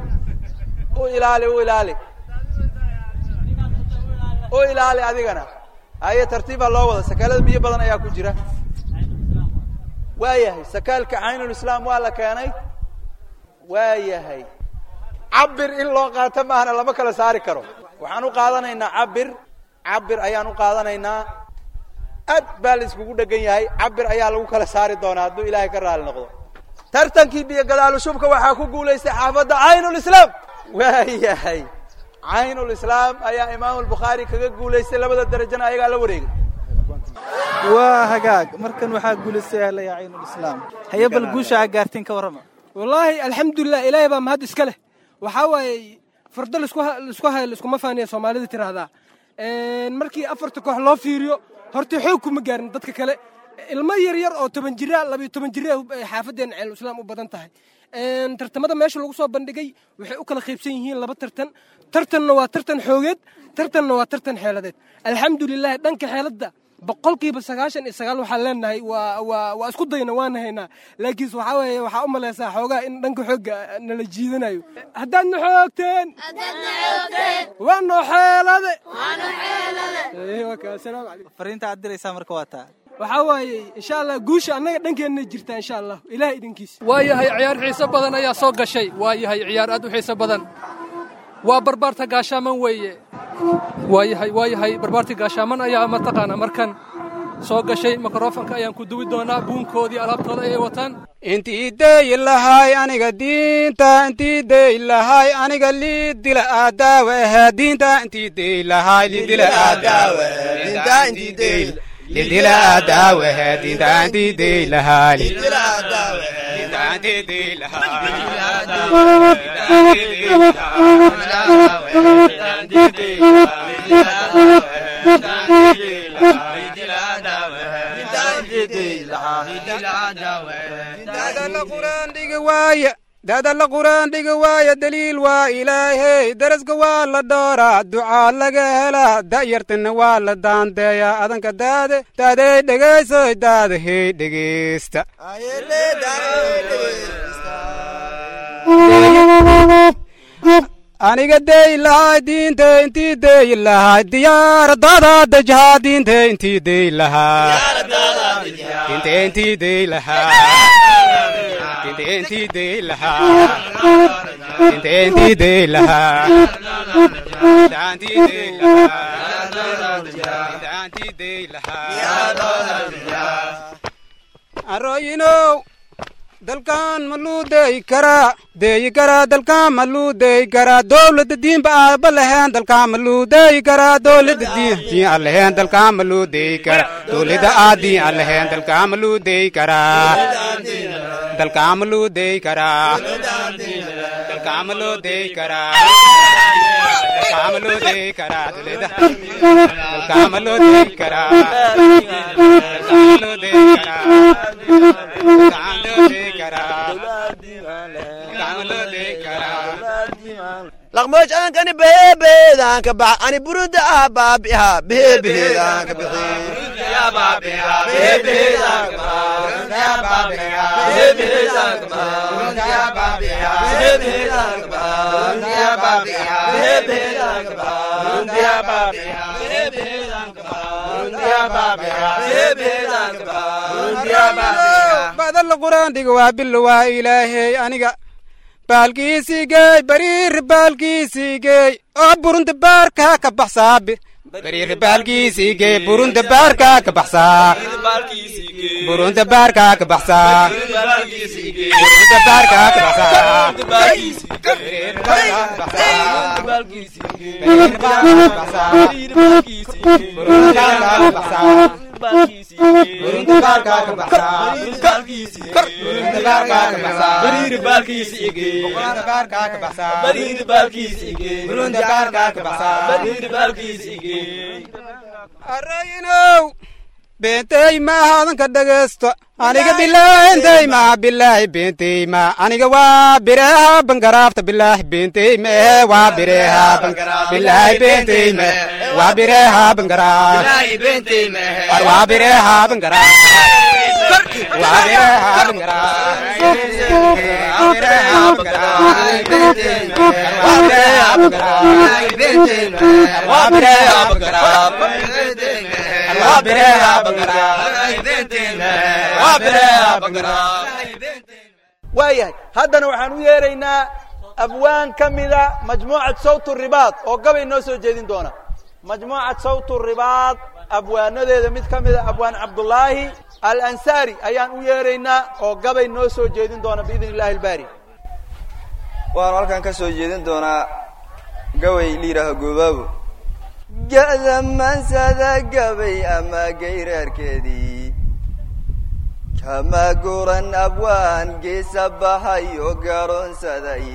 ilaali adigana haye tartiibaa loo wada sakeelada biyo badan ayaa ku jira waa yahay sakeelka caynulislaam waa la keenay waa yahay cabir in loo qaato maahana lama kala saari karo waxaan u qaadanaynaa cabir ayaan u qaadanaynaa aad baa la iskugu dhegan yahay cabir ayaa lagu kala saari doonaa hadduu ilaahay ka raali noqdo tartankii biyo gadaalu shubka waxaa ku guulaystay xaafadda caynulislaam waa yahay caynulislaam ayaa imaamulbukhaari kaga guulaystay labada darajana ayagaa la wareegay waa hagaag markan waxaa guulaystay ahlaya caynulislaam haye bal guusha aa gaarteen ka warrama wallaahi alxamdulilah ilaahay baa mahad iska leh waxaa waaye fardo liskuma faaniya soomaalida tiraahdaa markii afarta koox loo fiiriyo horta xoog kuma gaarin dadka kale ilmo yaryar oo 10 jira 12 jira ay xaafadeen caynulislaam u badan tahay tartamada meesha lagu soo bandhigay waxay u kala qaybsan yihiin laba tartanna waa tartan xoogeed tartanna waa tartan xeeladeed alxamdulilah dhanka xeeladda 99% waxaan leenahay waa isku dayna waana haynaa laakiin waxaa u malaysaa xoogaa in dhanka xoogga nala jiidanayo haddaadna xoogteen waano xeelade fariinta aad diraysaa marka waa taa waxaa waaye insha allah guusha annaga dhankeenna jirtaa insha allah ilaah idinkiisa waa yahay ciyaar xiiso badan ayaa soo gashay waa yahay ciyaar aad u xiiso badan waa barbaarta gaashaaman weeye waa yahay barbaarta gaashaaman ayaa mataqaana markan soo gashay mikrofonka ayaan ku duwi doonaa buunkoodii alaabtooda ayay wataan intii deyi lahay aniga diinta intii deyi lahay aniga liidila aadaawe diinta intii deyi lahay liidila aadaawe diinta intii deyi lidila aadaawe diinta intii deyi lahay lidila aadaawe diinta intii deyi lahay dada la quraan dhiga waaya daliil waa ilaahey daraska waa la dhooraa ducaa laga helaa da'yartana waa la daandeeyaa adanka daadey dhegaysoy daadahey dhegaysta aniga deyi lahay diintay intii deyi lahay diyaaradada dajahaa diintay intii deyi lahaa intii deyi lahaa intii deyi lahaa intii deyi lahaa intii deyi lahaa intii deyi lahaa arooyinow dalkan maluu deyi karaa dalkan maluu deyi karaa dowladda diinba aaba lahayn dalkan maluu deyi karaa dowladda diin aan lahayn dalkan maluu deyi karaa dowladda aadiin aan lahayn dalkan maluu deyi karaa dalkan maluu deyi karaa dalkan maluu deyi karaa dalkan maluu deyi karaa dowladda dalkan maluu deyi karaa dalkan maluu deyi karaa laqmoosh aankani behebeedaanka bax ani buruda ah baabiha behebeedaanka badal quraan dhiga waa bilo waa ilaahey aniga baalkiisii geey bariir baalkiisii geey oo burunta baarkaa ka baxsaa bariir baalkiisii geey burunta baarkaa ka baxsaa burunta baarkaa ka baxsaa burunta baarkaa ka baxsaa bariir baarkaa ka baxsaa bariir baarkaa ka baxsaa burunta baarkaa ka baxsaa burunta baarkaa ka baxsaa burunta baarkaa ka baxsaa bariir baalkiisii geey burunta baarkaa ka baxsaa bariir baalkiisii geey burunta baarkaa ka baxsaa bariir baalkiisii geey arayinow beentay ma ahadanka dhagaysto aniga bilaahintay ma bilaahi beentay ma aniga waa bireha bangaraafta bilaahi beentay ma waa bireha bangaraaf bilaahi beentay ma waa bireha bangaraaf bilaahi beentay ma waa bireha bangaraaf waa bireha bangaraaf waa bireha bangaraaf waa bireha bangaraaf waa bireha bangaraaf waayahay haddana waxaan u yeeraynaa abwaan ka mida majmuucad sawt ribaad oo gabay noo soo jeedin doona majmuucad sawt ribaad abwaanadeeda mid ka mida abwaan cabdullaahi alansaari ayaan u yeeraynaa oo gabay noo soo jeedin doona biidn illahi albaari waanu halkan ka soo jeedin doonaa gabay la yidhaaho goobaabo ga'da maansada gabay ama gayraarkeedii kama guran abwaan geesa baxayo garoonsaday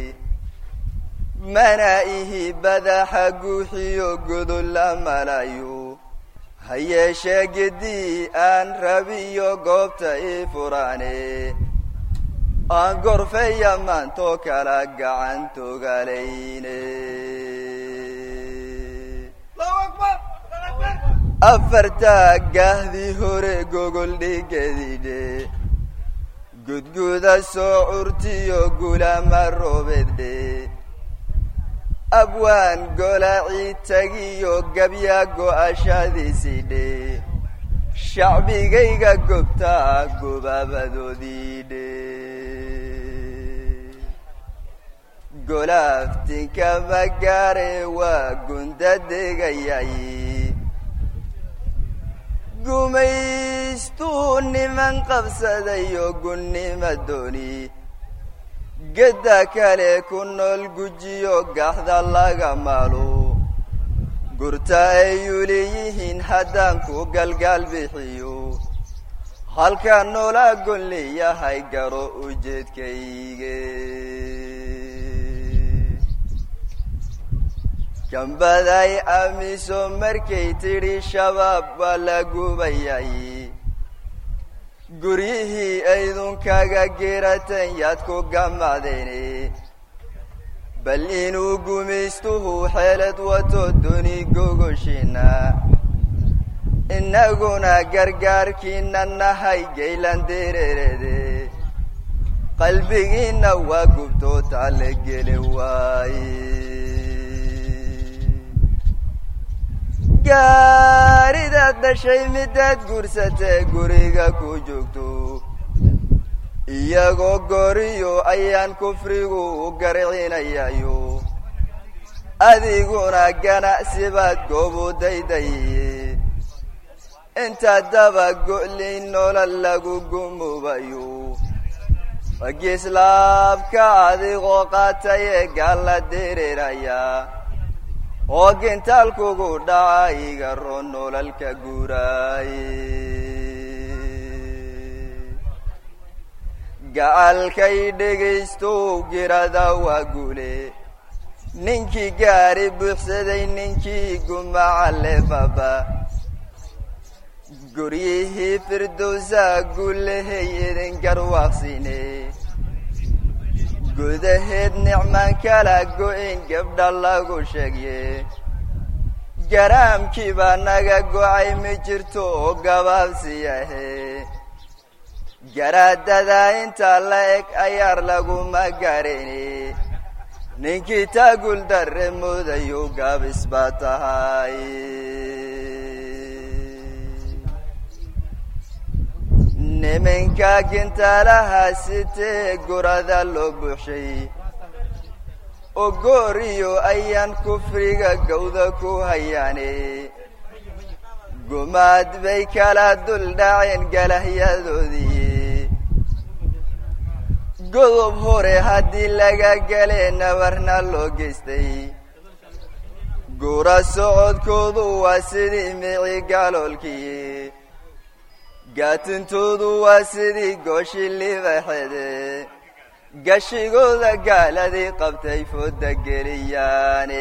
mana ihi badaxa guuxiyo godol la malayo ha yeeshee gedii aan rabiyo goobta ii furaane aan gorfeya maantoo kala gacantogalayne afartaa gahdii hore gogol dhigedidhe gudguda soo curtiyo gulama roobedhe abwaan golacii tagiyo gabya go'ashadiisidhe shacbigayga gobtaa gobaabadoodiidhe golaaftinka magaare waa gunda degayay gumaystuu niman qabsadayo gunnima dooni gedda kale ku nool gujiyo gaxda laga maalo gurta ayu leeyihiin haddaan ku galgaal bixiyo halka noola gon leeyahay garo ujeedkayge gambaday amiso markay tidhi shabaab waa la gubayay guryihii aydunkaga geeratan yaad ku gamadayne bal inuu gumaystuhu xeelad wato duni gogoshiina innaguna gargaarkiina nahay geylan dereerede qalbigiinna waa gubtoo taale gele waaye gaaridaad dhashay midaad gursatee guriga ku joogto iyagoo goriyo ayaan kufrigu u garcinayayo adiguna ganacsi baad goobu daydaye intaad daba go'lin nolol lagu gumubayo wagiislaabka adigoo qaatayee gaalla dereeraya oo gintaal kugu dhaca iga roon nololka guuraaye gacalkay dhegaystow girada waa guule ninkii gaari buuxsaday ninkii gumacalle baba guryihii firdowsaa guulahay idin garwaaqsine gudaheed nicmaan kala go'in gabdha lagu sheegye garaamkii baa naga go'ay ma jirto oo gabaabsiyahe garaadada intaa la eg ayaar laguma garayne ninkii taagul darre moodayo gaabis baa tahay nimanka gintaalaha sitee gurada loo buuxshay oo gooriyo ayaan kufriga gawda ku hayaane gumaad bay kala dul dhaceen galahyadoodii godob hore haddii laga galee nabarna loo geystay guura socodkoodu waa sidii mici galoolkii gaatintoodu waa sidii gooshi libaxede gashigooda gaaladii qabtay fooda geliyaane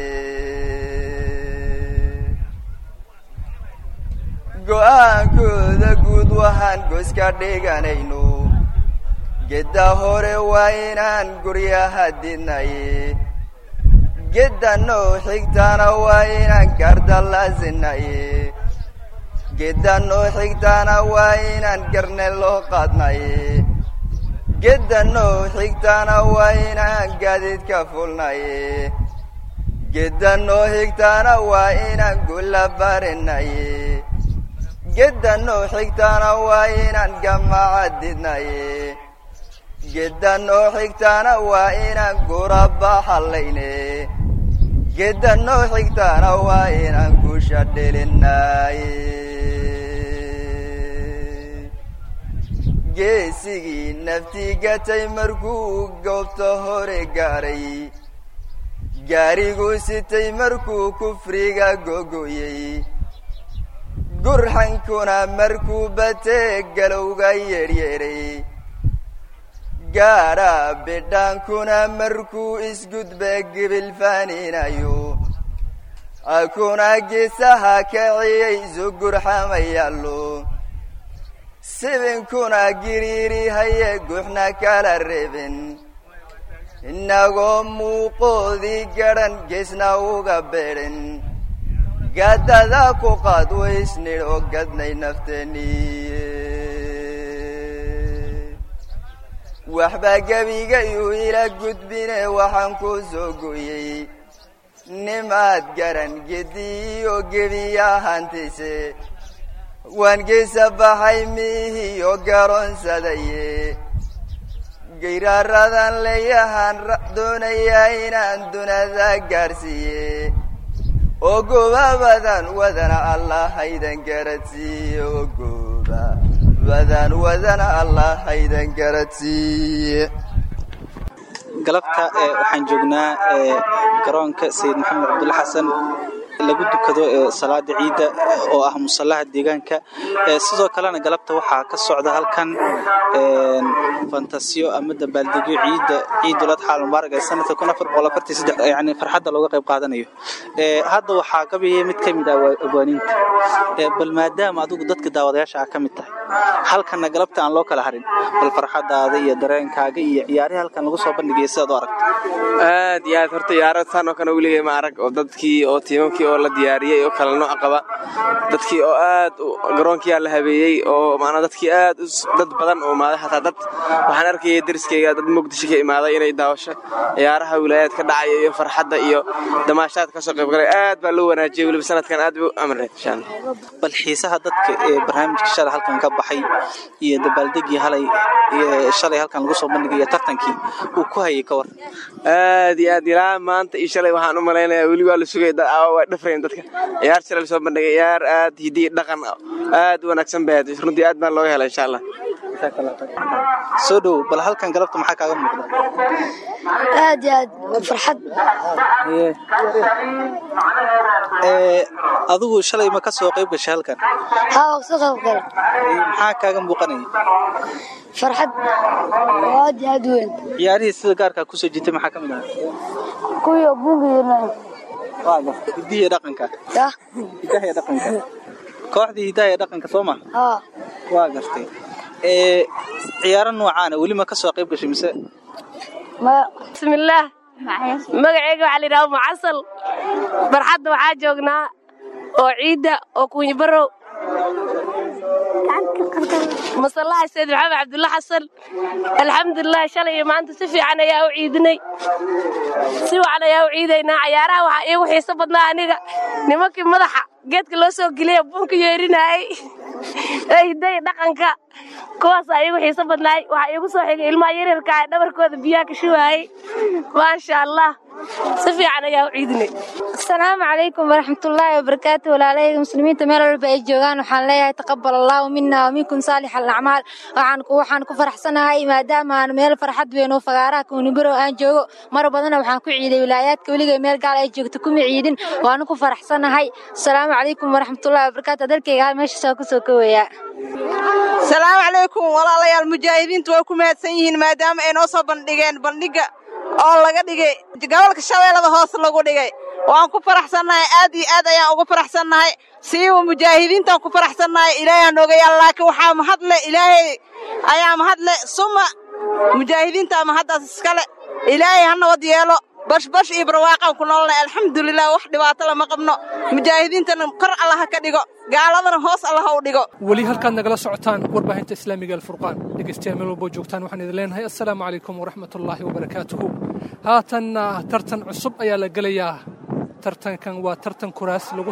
go'aankooda guud waxaan goyska dhiganayno gedda hore waa inaan guryaha didnaye gedda noo xigtaana waa inaan gardalaasinaye gedda noo xigtaana waa inaan garne loo qaadnaye gedda noo xigtaana waa inaan gaadiidka fulnaye gedda noo xigtaana waa inaan gulla barinaye gedda noo xigtaana waa inaan gamaca didnaye gedda noo xigtaana waa inaan guraba hallayne gedda noo xigtaana waa inaan guusha dhelinaye geesigii naftii gatay markuu goobta hore gaaray gaariguu sitay markuu kufriga gogoyey gurxankuna markuu batee galowga yeedhyeedhay gaara bidhaankuna markuu isgudba gibil faaninayo akuna geesaha kaciyey sugurxamayaallo sibinkuna giriiri haye guxna kala reebin innagoo muuqoodii gadhan geesna uga beedhin gaadada ku qaad waysnidh oo gadnay nafteeniye waxbaa gebigayuu ila gudbine waxaan ku soo goyey nimaad garan gediyo gebiya hantise waan geesa baxay miihiyo garoonsadaye gayraaradan leeyahaan doonayaa inaan dunada gaarsiiye oo goobabadan wadana allah haydan garadsiiye oo goobabadan wadana allah haydan garadsiiye galabta waxaan joognaa garoonka sayid maxamed cabdulla xasan lagu dukado salaada ciida oo ah musallaha deegaanka sidoo kalena galabta waxaa ka socda halkan fantasiyo ama dabaaldegyo ciidul adxa al-mubaarak ee sanadka 1443 yani farxadda looga qayb qaadanayo hadda waxaa gabayay mid kamid ah abwaaniinta bal maadaama adigu dadka daawadayaasha ka mid tahay halkan galabta aan loo kala harin bal farxadaada iyo dareenkaaga iyo ciyaaraha halkan lagu soo bandhigay sidaad u aragto aad iyo aad horta ciyaarahan oo kana weligeey ma arag oo dadkii oo tiimamkii oo la diyaariyay oo kala nooc qaba dadkii oo aad garoonkii la habeeyay oo maana dadkii aad dad badan oo madaxda dad waxaan arkay dariskayga dad Muqdisho ka imaaday inay daawasho ciyaaraha wilaayad ka dhacay iyo farxadda iyo damaashaad ka soo qayb galay aad baa loo wanaajiyay waliba sanadkan aad buu amray insha Allah bal xiisaha dadka ee barnaamijka shalay halkan ka baxay iyo dabaaldegii shalay halkan lagu soo bandhigay tartankii uu ku hayay ka war aad iyo aad ilaa maanta iyo shalay waxaan u maleynayaa wali waa la sugay waa dhafreen dadka ciyaar shalay soo bandhigay ciyaar aad hidii dhaqan aad wanaagsan baad runtii aad baan loo helay insha Allah soo dhow bal halkan galabta maxaa kaaga muuqda aad iyo aad farxad adigu shalay ma ka soo qayb gashay halkan haa soo qayb galay maxaa kaaga muuqanaya farxad aad iyo aad weyn ciyaarihii sida gaarka ku soo jitay maxaa kamid ah kuyo bungiina waaga hidiye dhaqanka hidaha dhaqanka kooxdii hidaha dhaqanka Soomaa waa gartay ciyaaro noocaana wali ma ka soo qayb gashay mise bismillaah magacayga waxa la yiraahdaa Mucasal barxadda waxaa joognaa oo ciida oo kuunya barow masallaha Sayd Maxamed Cabdulla Xasan alxamdulillah shalay maanta si fiican ayaa u ciidinay si wacan ayaa u ciidaynaa ciyaaraha waxa iigu xiiso badnaa aniga nimankii madaxa geedka loo soo gilay bunka yeerinay hiday dhaqanka kuwaas iigu xiiso badnaay waxa iigu soo xigay ilmaha yaryarka ah dhabarkooda biyaha ka shuwaayay maasha Allah si fiican ayaa u ciidinay assalaamu calaykum waraxmatullaahi wabarakaatuh walaalayga muslimiinta meel walba ay joogaan waxaan leeyahay taqabbal Allahu minna wa minkum saalihal a'maal waxaan ku faraxsanahay maadaama aan meel farxad weyn oo fagaaraha Kuunibaro aan joogo mar badan waxaan ku ciiday wilaayadka waliga meel gaar ay joogto kuma ciidin waan ku faraxsanahay assalaamu calaykum waraxmatullaahi wabarakaatuh dalkayga meesha ku soo kooyaa assalaamu calaykum walaalayaal mujaahidiintu way ku mahadsan yihiin maadaama ay noo soo bandhigeen bandhiga oo laga dhigay gobolka Shabeellada hoos lagu dhigay waan ku faraxsanahay aad iyo aad ayaan ugu faraxsanahay siiba mujaahidiinta ku faraxsanahay ilaahay nooga yaal laakiin waxa mahadle ilaahay ayaa mahadle suma mujaahidiinta mahadaas iskale ilaahay hana wad yeelo bash iyo barwaaqo ku noolna alxamdulillah wax dhibaato lama qabno mujaahidiintana kor Allah ka dhigo gaaladana hoos Allah u dhigo wali halkaan nagala socotaan warbaahinta islaamiga Al-Furqaan dhageystayaal meel walba joogtaan waxaan idin leenahay assalaamu calaykum waraxmatullaahi wabarakaatuh haatan tartan cusub ayaa la galayaa tartankan waa tartan kuraas lagu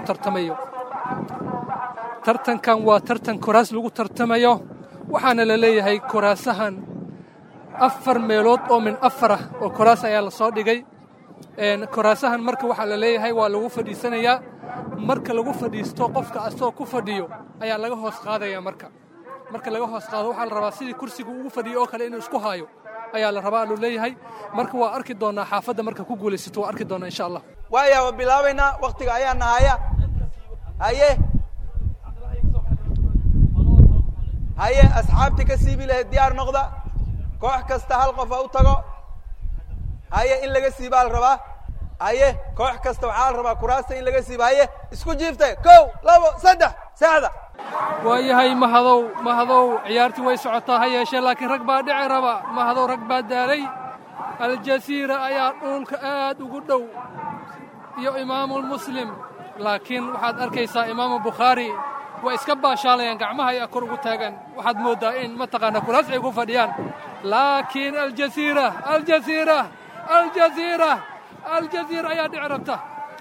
tartamayo waxaana la leeyahay kuraasahan 4 meelood oo min 4 oo kuraas ayaa la soo dhigay kuraasahan marka waxa la leeyahay waa lagu fadhiisanayaa marka lagu fadhiisto qofka asoo ku fadhiyo ayaa laga hoos qaadaya marka laga hoos qaado waxa la rabaa sidii kursiga ugu fadhiyo oo kale inuu isku haayo ayaa la rabaa loo leeyahay marka waa arki doonaa xaafadda marka ku guulaysato waa arki doonaa insha Allah waaya bilaabayna waqtiga ayaa nahaya haye asxaabti ka siibi lahayd diyaar noqda koox kasta hal qof u tago haye in laga siiba la rabaa haye koox kasta waxa la rabaa kuraasta in laga siiba haye isku jiiftay 1 2 3 saacada waayahay mahadow ciyaartii way socotaa ha yeeshee laakiin rag baa dhici raba mahadow rag baa daalay aljasiira ayaa dhulka aad ugu dhow iyo imaamul muslim laakiin waxaad arkaysaa imaamu bukhaari way iska baashaalayaan gacmaha ayaa kor ugu taagan waxaad moodaa in mataqaana kuraas ay ku fadhiyaan laakiin aljasiira ayaa dhici rabta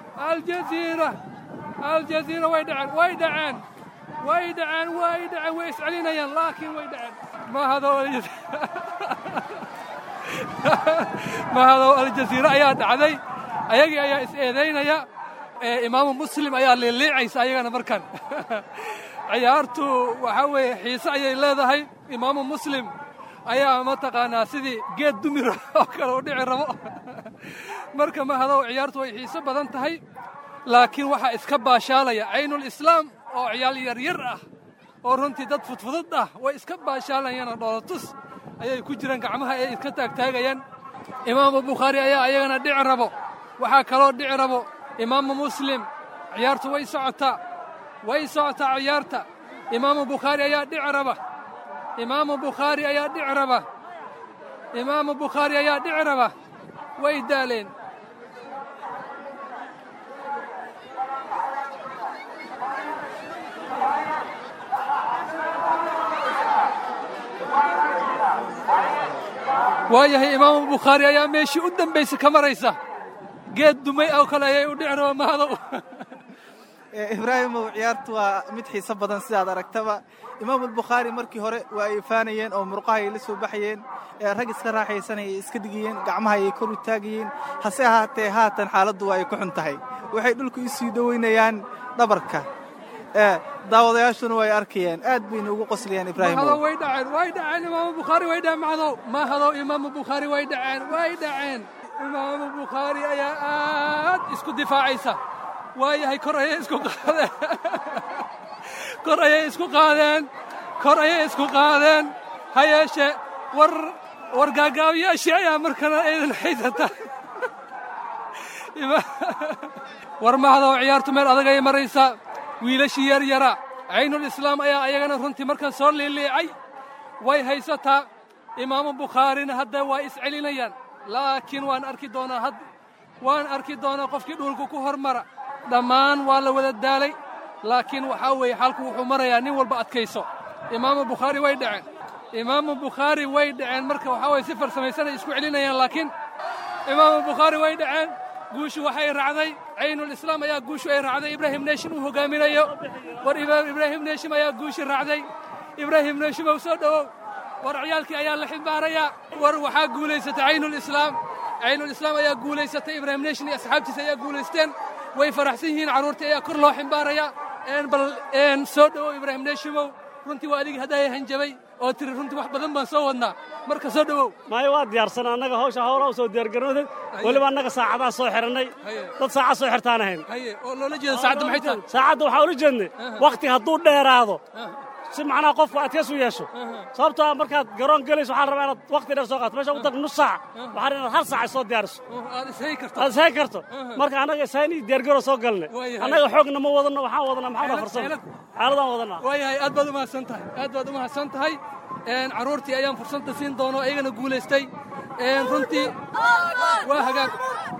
aljaziira way dhaceen way iscelinayaan laakiin way dhaceen mahadow aljaziira ayaa dhacday ayagii ayaa is eedaynaya imaamu muslim ayaa liiliicaysa ayagana markan ciyaartu waxaa weeye xiise ayay leedahay imaamu muslim ayaa mataqaanaa sidii geed dumira oo kale u dhici rabo marka mahadow ciyaartu way xiise badan tahay laakiin waxaa iska baashaalaya caynul islaam oo ciyaal yaryar ah oo runtii dad fudfudud ah way iska baashaalayaan dholotus ayay ku jiraan gacmaha ay iska taagtaagayaan imaamu bukhaari ayaa ayagana dhici rabo waxaa kaloo dhici rabo imaamu muslim ciyaartu way socotaa ciyaarta imaamu bukhaari ayaa dhici raba imaamu bukhaari ayaa dhici raba way daaleen waayahay imaamu bukhaari ayaa meeshii u dambaysa ka maraysa geed dumay oo kale ayay u dhici raba mahdow ibraahimow ciyaartu waa mid xiiso badan sidaad aragtaba imaamu albukhaari markii hore waa ay faanayeen oo murqaha ay la soo baxayeen rag iska raaxaysanayay iska dhigayeen gacmaha ayay kor u taagayeen hase ahaatee haatan xaaladdu waa ay ku xun tahay waxay dhulku isii dhowaynayaan dhabarka daawadayaashuna way arkayeen aad bayna ugu qoslayaan ibraahimow way dhaceen imaamu bukhaari way dhaceen mahdow imaamu bukhaari way dhaceen imaamu bukhaari ayaa aad isku difaacaysa waayahay kor ayay isku qaadeen ha yeeshee war gaagaabiyaashii ayaa markana aydan haysata war mahdow ciyaartu meel adag ay maraysaa wiilashii yaryara caynulislaam ayaa ayagana runtii markan soo liiliicay way haysataa imaamu bukhaarina hadda waa iscelinayaan laakiin waan arki doonaa qofkii dhulku ku hormara dhammaan waa la wada daalay laakiin waxaa weeye xalku wuxuu marayaa nin walba adkayso imaamu bukhaari way dhaceen marka waxaa weye si farsamaysanay isku celinayaan laakiin imaamu bukhaari way dhaceen guushu waxay raacday caynulislaam ayaa guushu ay raacday ibraahim neeshim uu hogaaminayo war ibraahim neeshim ayaa guushi raacday ibraahim neeshimow soo dhowow war ciyaalkii ayaa la ximbaarayaa war waxaa guulaysatay caynulislaam ayaa guulaysatay ibraahim neeshim iyo asxaabtiisa ayaa guulaysteen way faraxsan yihiin carruurtii ayaa kor loo ximbaarayaa bal soo dhowow ibraahim neeshimow runtii waa adigii haddaaya hanjabay oo tiri runtii wax badan baan soo wadnaa marka soo dhowow maayo waa diyaarsan annaga hawlaha u soo diyaargarooday weliba annaga saacadaan soo xidhannay dad saacad soo xirtaan ahayn oo loola jeeda saacadda maxay tahay saacadda waxaa ula jeednay wakhti hadduu dheeraado si macnaha qofku adkeys u yeesho sababtoo ah markaad garoon gelayso waxaa la rabaa inaad wakhti dheer soo qaato meesha u tag nus saac waxaa inaad hal saac soo diyaariso aad ishayn karto marka annaga isaani diyaargaroo soo galnay annaga xoogna ma wadanno waxaan wadanaa maxaa farsamo xaaladaan wadanaa waayahay aad baad u mahadsan tahay carruurtii ayaan fursadda siin doono ayagana guulaystay runtii waa hagaag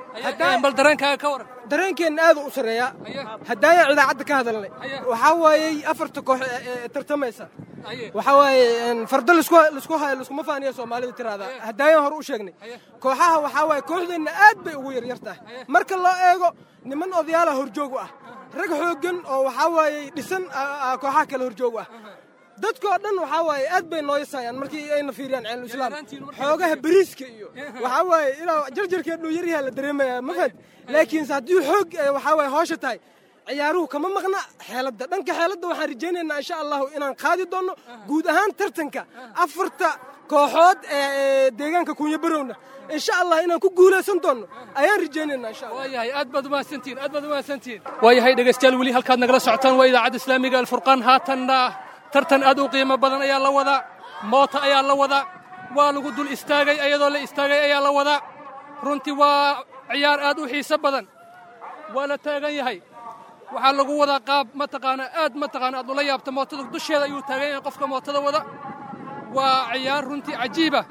bal dareenkaaga ka waran dareenkeenna aad u sarreeyaa haddaayaan idaacadda ka hadalnay waxaa waayey afarta koox tartamaysa waxaa waaye fardo liskuma faaniya soomaalidu tiraahdaa haddaayaan hore u sheegnay kooxaha waxaa waaye kooxdeenna aad bay ugu yaryar tahay marka loo eego niman odayaala horjoog u ah rag xooggan oo waxaa waayey dhisan kooxaha kale horjoog u ah dadkoo dhan waxaa waaye aad bay noo yasayaan markii ayna fiiriyaan caynulislaam xoogaha bariiska iyo waxaa waaye ilaa jarjarkeedhuu yaryahaa la dareemayaa ma fahad laakiinse haddii xoog waxaa waaye hoosha tahay ciyaaruhu kama maqna xeeladda dhanka xeeladda waxaan rajaynaynaa insha allahu inaan qaadi doonno guud ahaan tartanka afarta kooxood ee deegaanka kunya barowna insha allah inaan ku guulaysan doonno ayaan rajaynaynaa insha allah waayahay aad baad umahadsantihiin waayahay dhegaystayaal weli halkaad nagala socotaan waa idaacadda islaamiga alfurqaan haatanna tartan aad u qiimo badan ayaa la wadaa moota ayaa la wadaa waa lagu dul istaagay iyadoo la istaagay ayaa la wadaa runtii waa ciyaar aad u xiiso badan waa la taagan yahay waxaa lagu wadaa qaab mataqaana aad ula yaabta mootada dusheeda ayuu taagan yahay qofka mootada wada waa ciyaar runtii cajiiba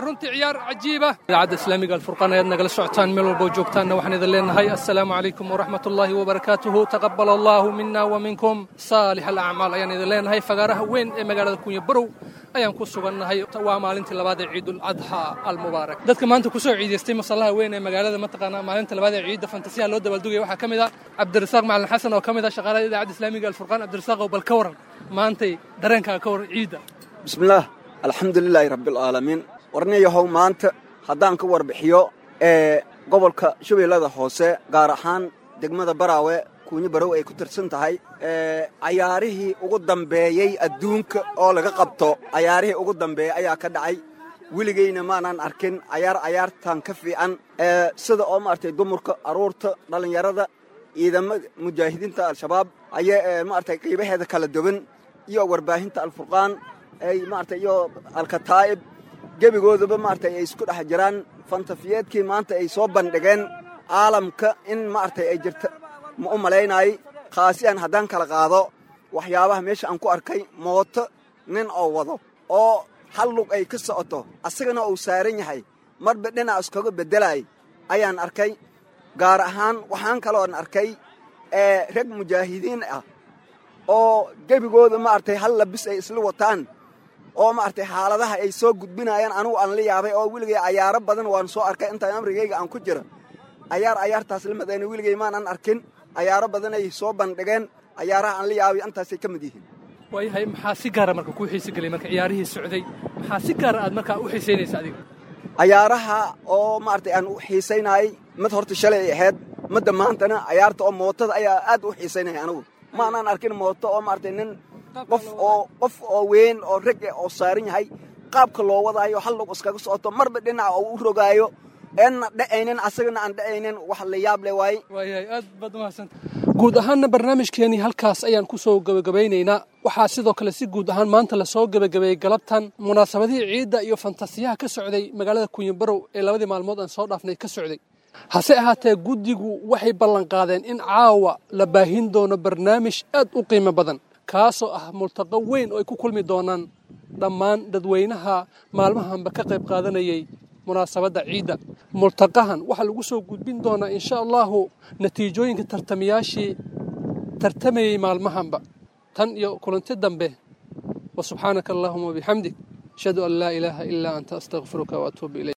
idaacadda islaamiga alfurqaan ayaad nagala socotaan meel walboo joogtaanna waxaan idin leenahay assalaamu calaykum waraxmat ullaahi wabarakaatuhu taqabbal allaahu mina wa minkum saalix alacmaal ayaan idin leenahay fagaaraha weyn ee magaalada kunya barow ayaan ku sugannahay waa maalintii labaad ee ciidulcadxaa almubaarak dadka maanta ku soo ciidaystay masallaha weyn ee magaalada mataqaanaa maalinta labaad ee ciidda fantasiyaha loo dabaaldugaya waxaa ka mid ah cabdirasaaq macalin xasan oo ka mid ah shaqaalada idaacadda islaamiga alfurqaan cabdirasaaqow bal ka waran maantay dareenkaaga ka waran ciidda bismillaah alxamdulilaahi rabbialcaalamiin warniyahow maanta haddaan ka warbixiyo gobolka shabeellada hoose gaar ahaan degmada baraawe kuunyo barow ay ku tirsan tahay cayaarihii ugu dambeeyey adduunka oo laga qabto cayaarihii ugu dambeeyey ayaa ka dhacay weligeyna maanaan arkin cayaartan ka fiican sida oo maaragtay dumarka carruurta dhallinyarada ciidamada mujaahidiinta al-shabaab ayay maaragtay qiibaheeda kala duwan iyo warbaahinta alfurqaan ay maaragtay iyo alkataa'ib gebigoodaba maaragtay ay isku dhex jiraan fantafiyeedkii maanta ay soo bandhigeen caalamka in maaragtay ay jirta ma u malaynaay khaasiyan haddaan kala qaado waxyaabaha meesha aan ku arkay mooto nin oo wado oo hal lug ay ka socoto asagana uu saaran yahay marba dhinac iskaga beddelaay ayaan arkay gaar ahaan waxaan kaloon arkay rag mujaahidiin ah oo gebigooda maaragtay hal labis ay isla wataan oo maaragtay xaaladaha ay soo gudbinayaan anugu aan la yaabay oo weligay cayaaro badan waan soo arkay intaan amrigayga aan ku jira cayaartaas lamadayna weligay maanan arkin cayaaro badan ay soo bandhigeen cayaaraha aan la yaabay intaasay ka mid yihiin waayahay maxaa si gaara marka kuu xiisi gelay marka ciyaarihii socday maxaa si gaara aad markaa u xiisaynaysa adiga cayaaraha oo maaragtay aan u xiisaynaayay mid horta shalay ay ahayd midda maantana cayaarta oo mootada ayaa aad u xiisaynaya anigu maanaan arkin mooto oo maaragtay nin qof oo weyn oo rag oo saaran yahay qaabka loo wadaayo hal lug iskaga socoto marba dhinaca oo u rogaayo eenna dhacaynin asagana aan dhacaynin wax la yaab leh waaye waayahay aad baad umahadsanta guud ahaanna barnaamijkeenii halkaas ayaan ku soo gebagabaynaynaa waxaa sidoo kale si guud ahaan maanta lasoo gebagabeeyey galabtan munaasabadihii ciidda iyo fantasiyaha ka socday magaalada kunyabarow ee labadii maalmood aan soo dhaafnay ka socday hase ahaatee guddigu waxay ballanqaadeen in caawa la baahin doono barnaamij aad u qiimo badan kaasoo ah multaqo weyn oo ay ku kulmi doonaan dhammaan dadweynaha maalmahanba ka qayb qaadanayay munaasabadda ciidda multaqahan waxaa lagu soo gudbin doonaa insha allahu natiijooyinka tartamayaashii tartamayey maalmahanba tan iyo kulanti dambe wa subxaanaka allahuma wabixamdik ashhadu an laa ilaaha ilaa anta astaqfiruka waatuubu ilayk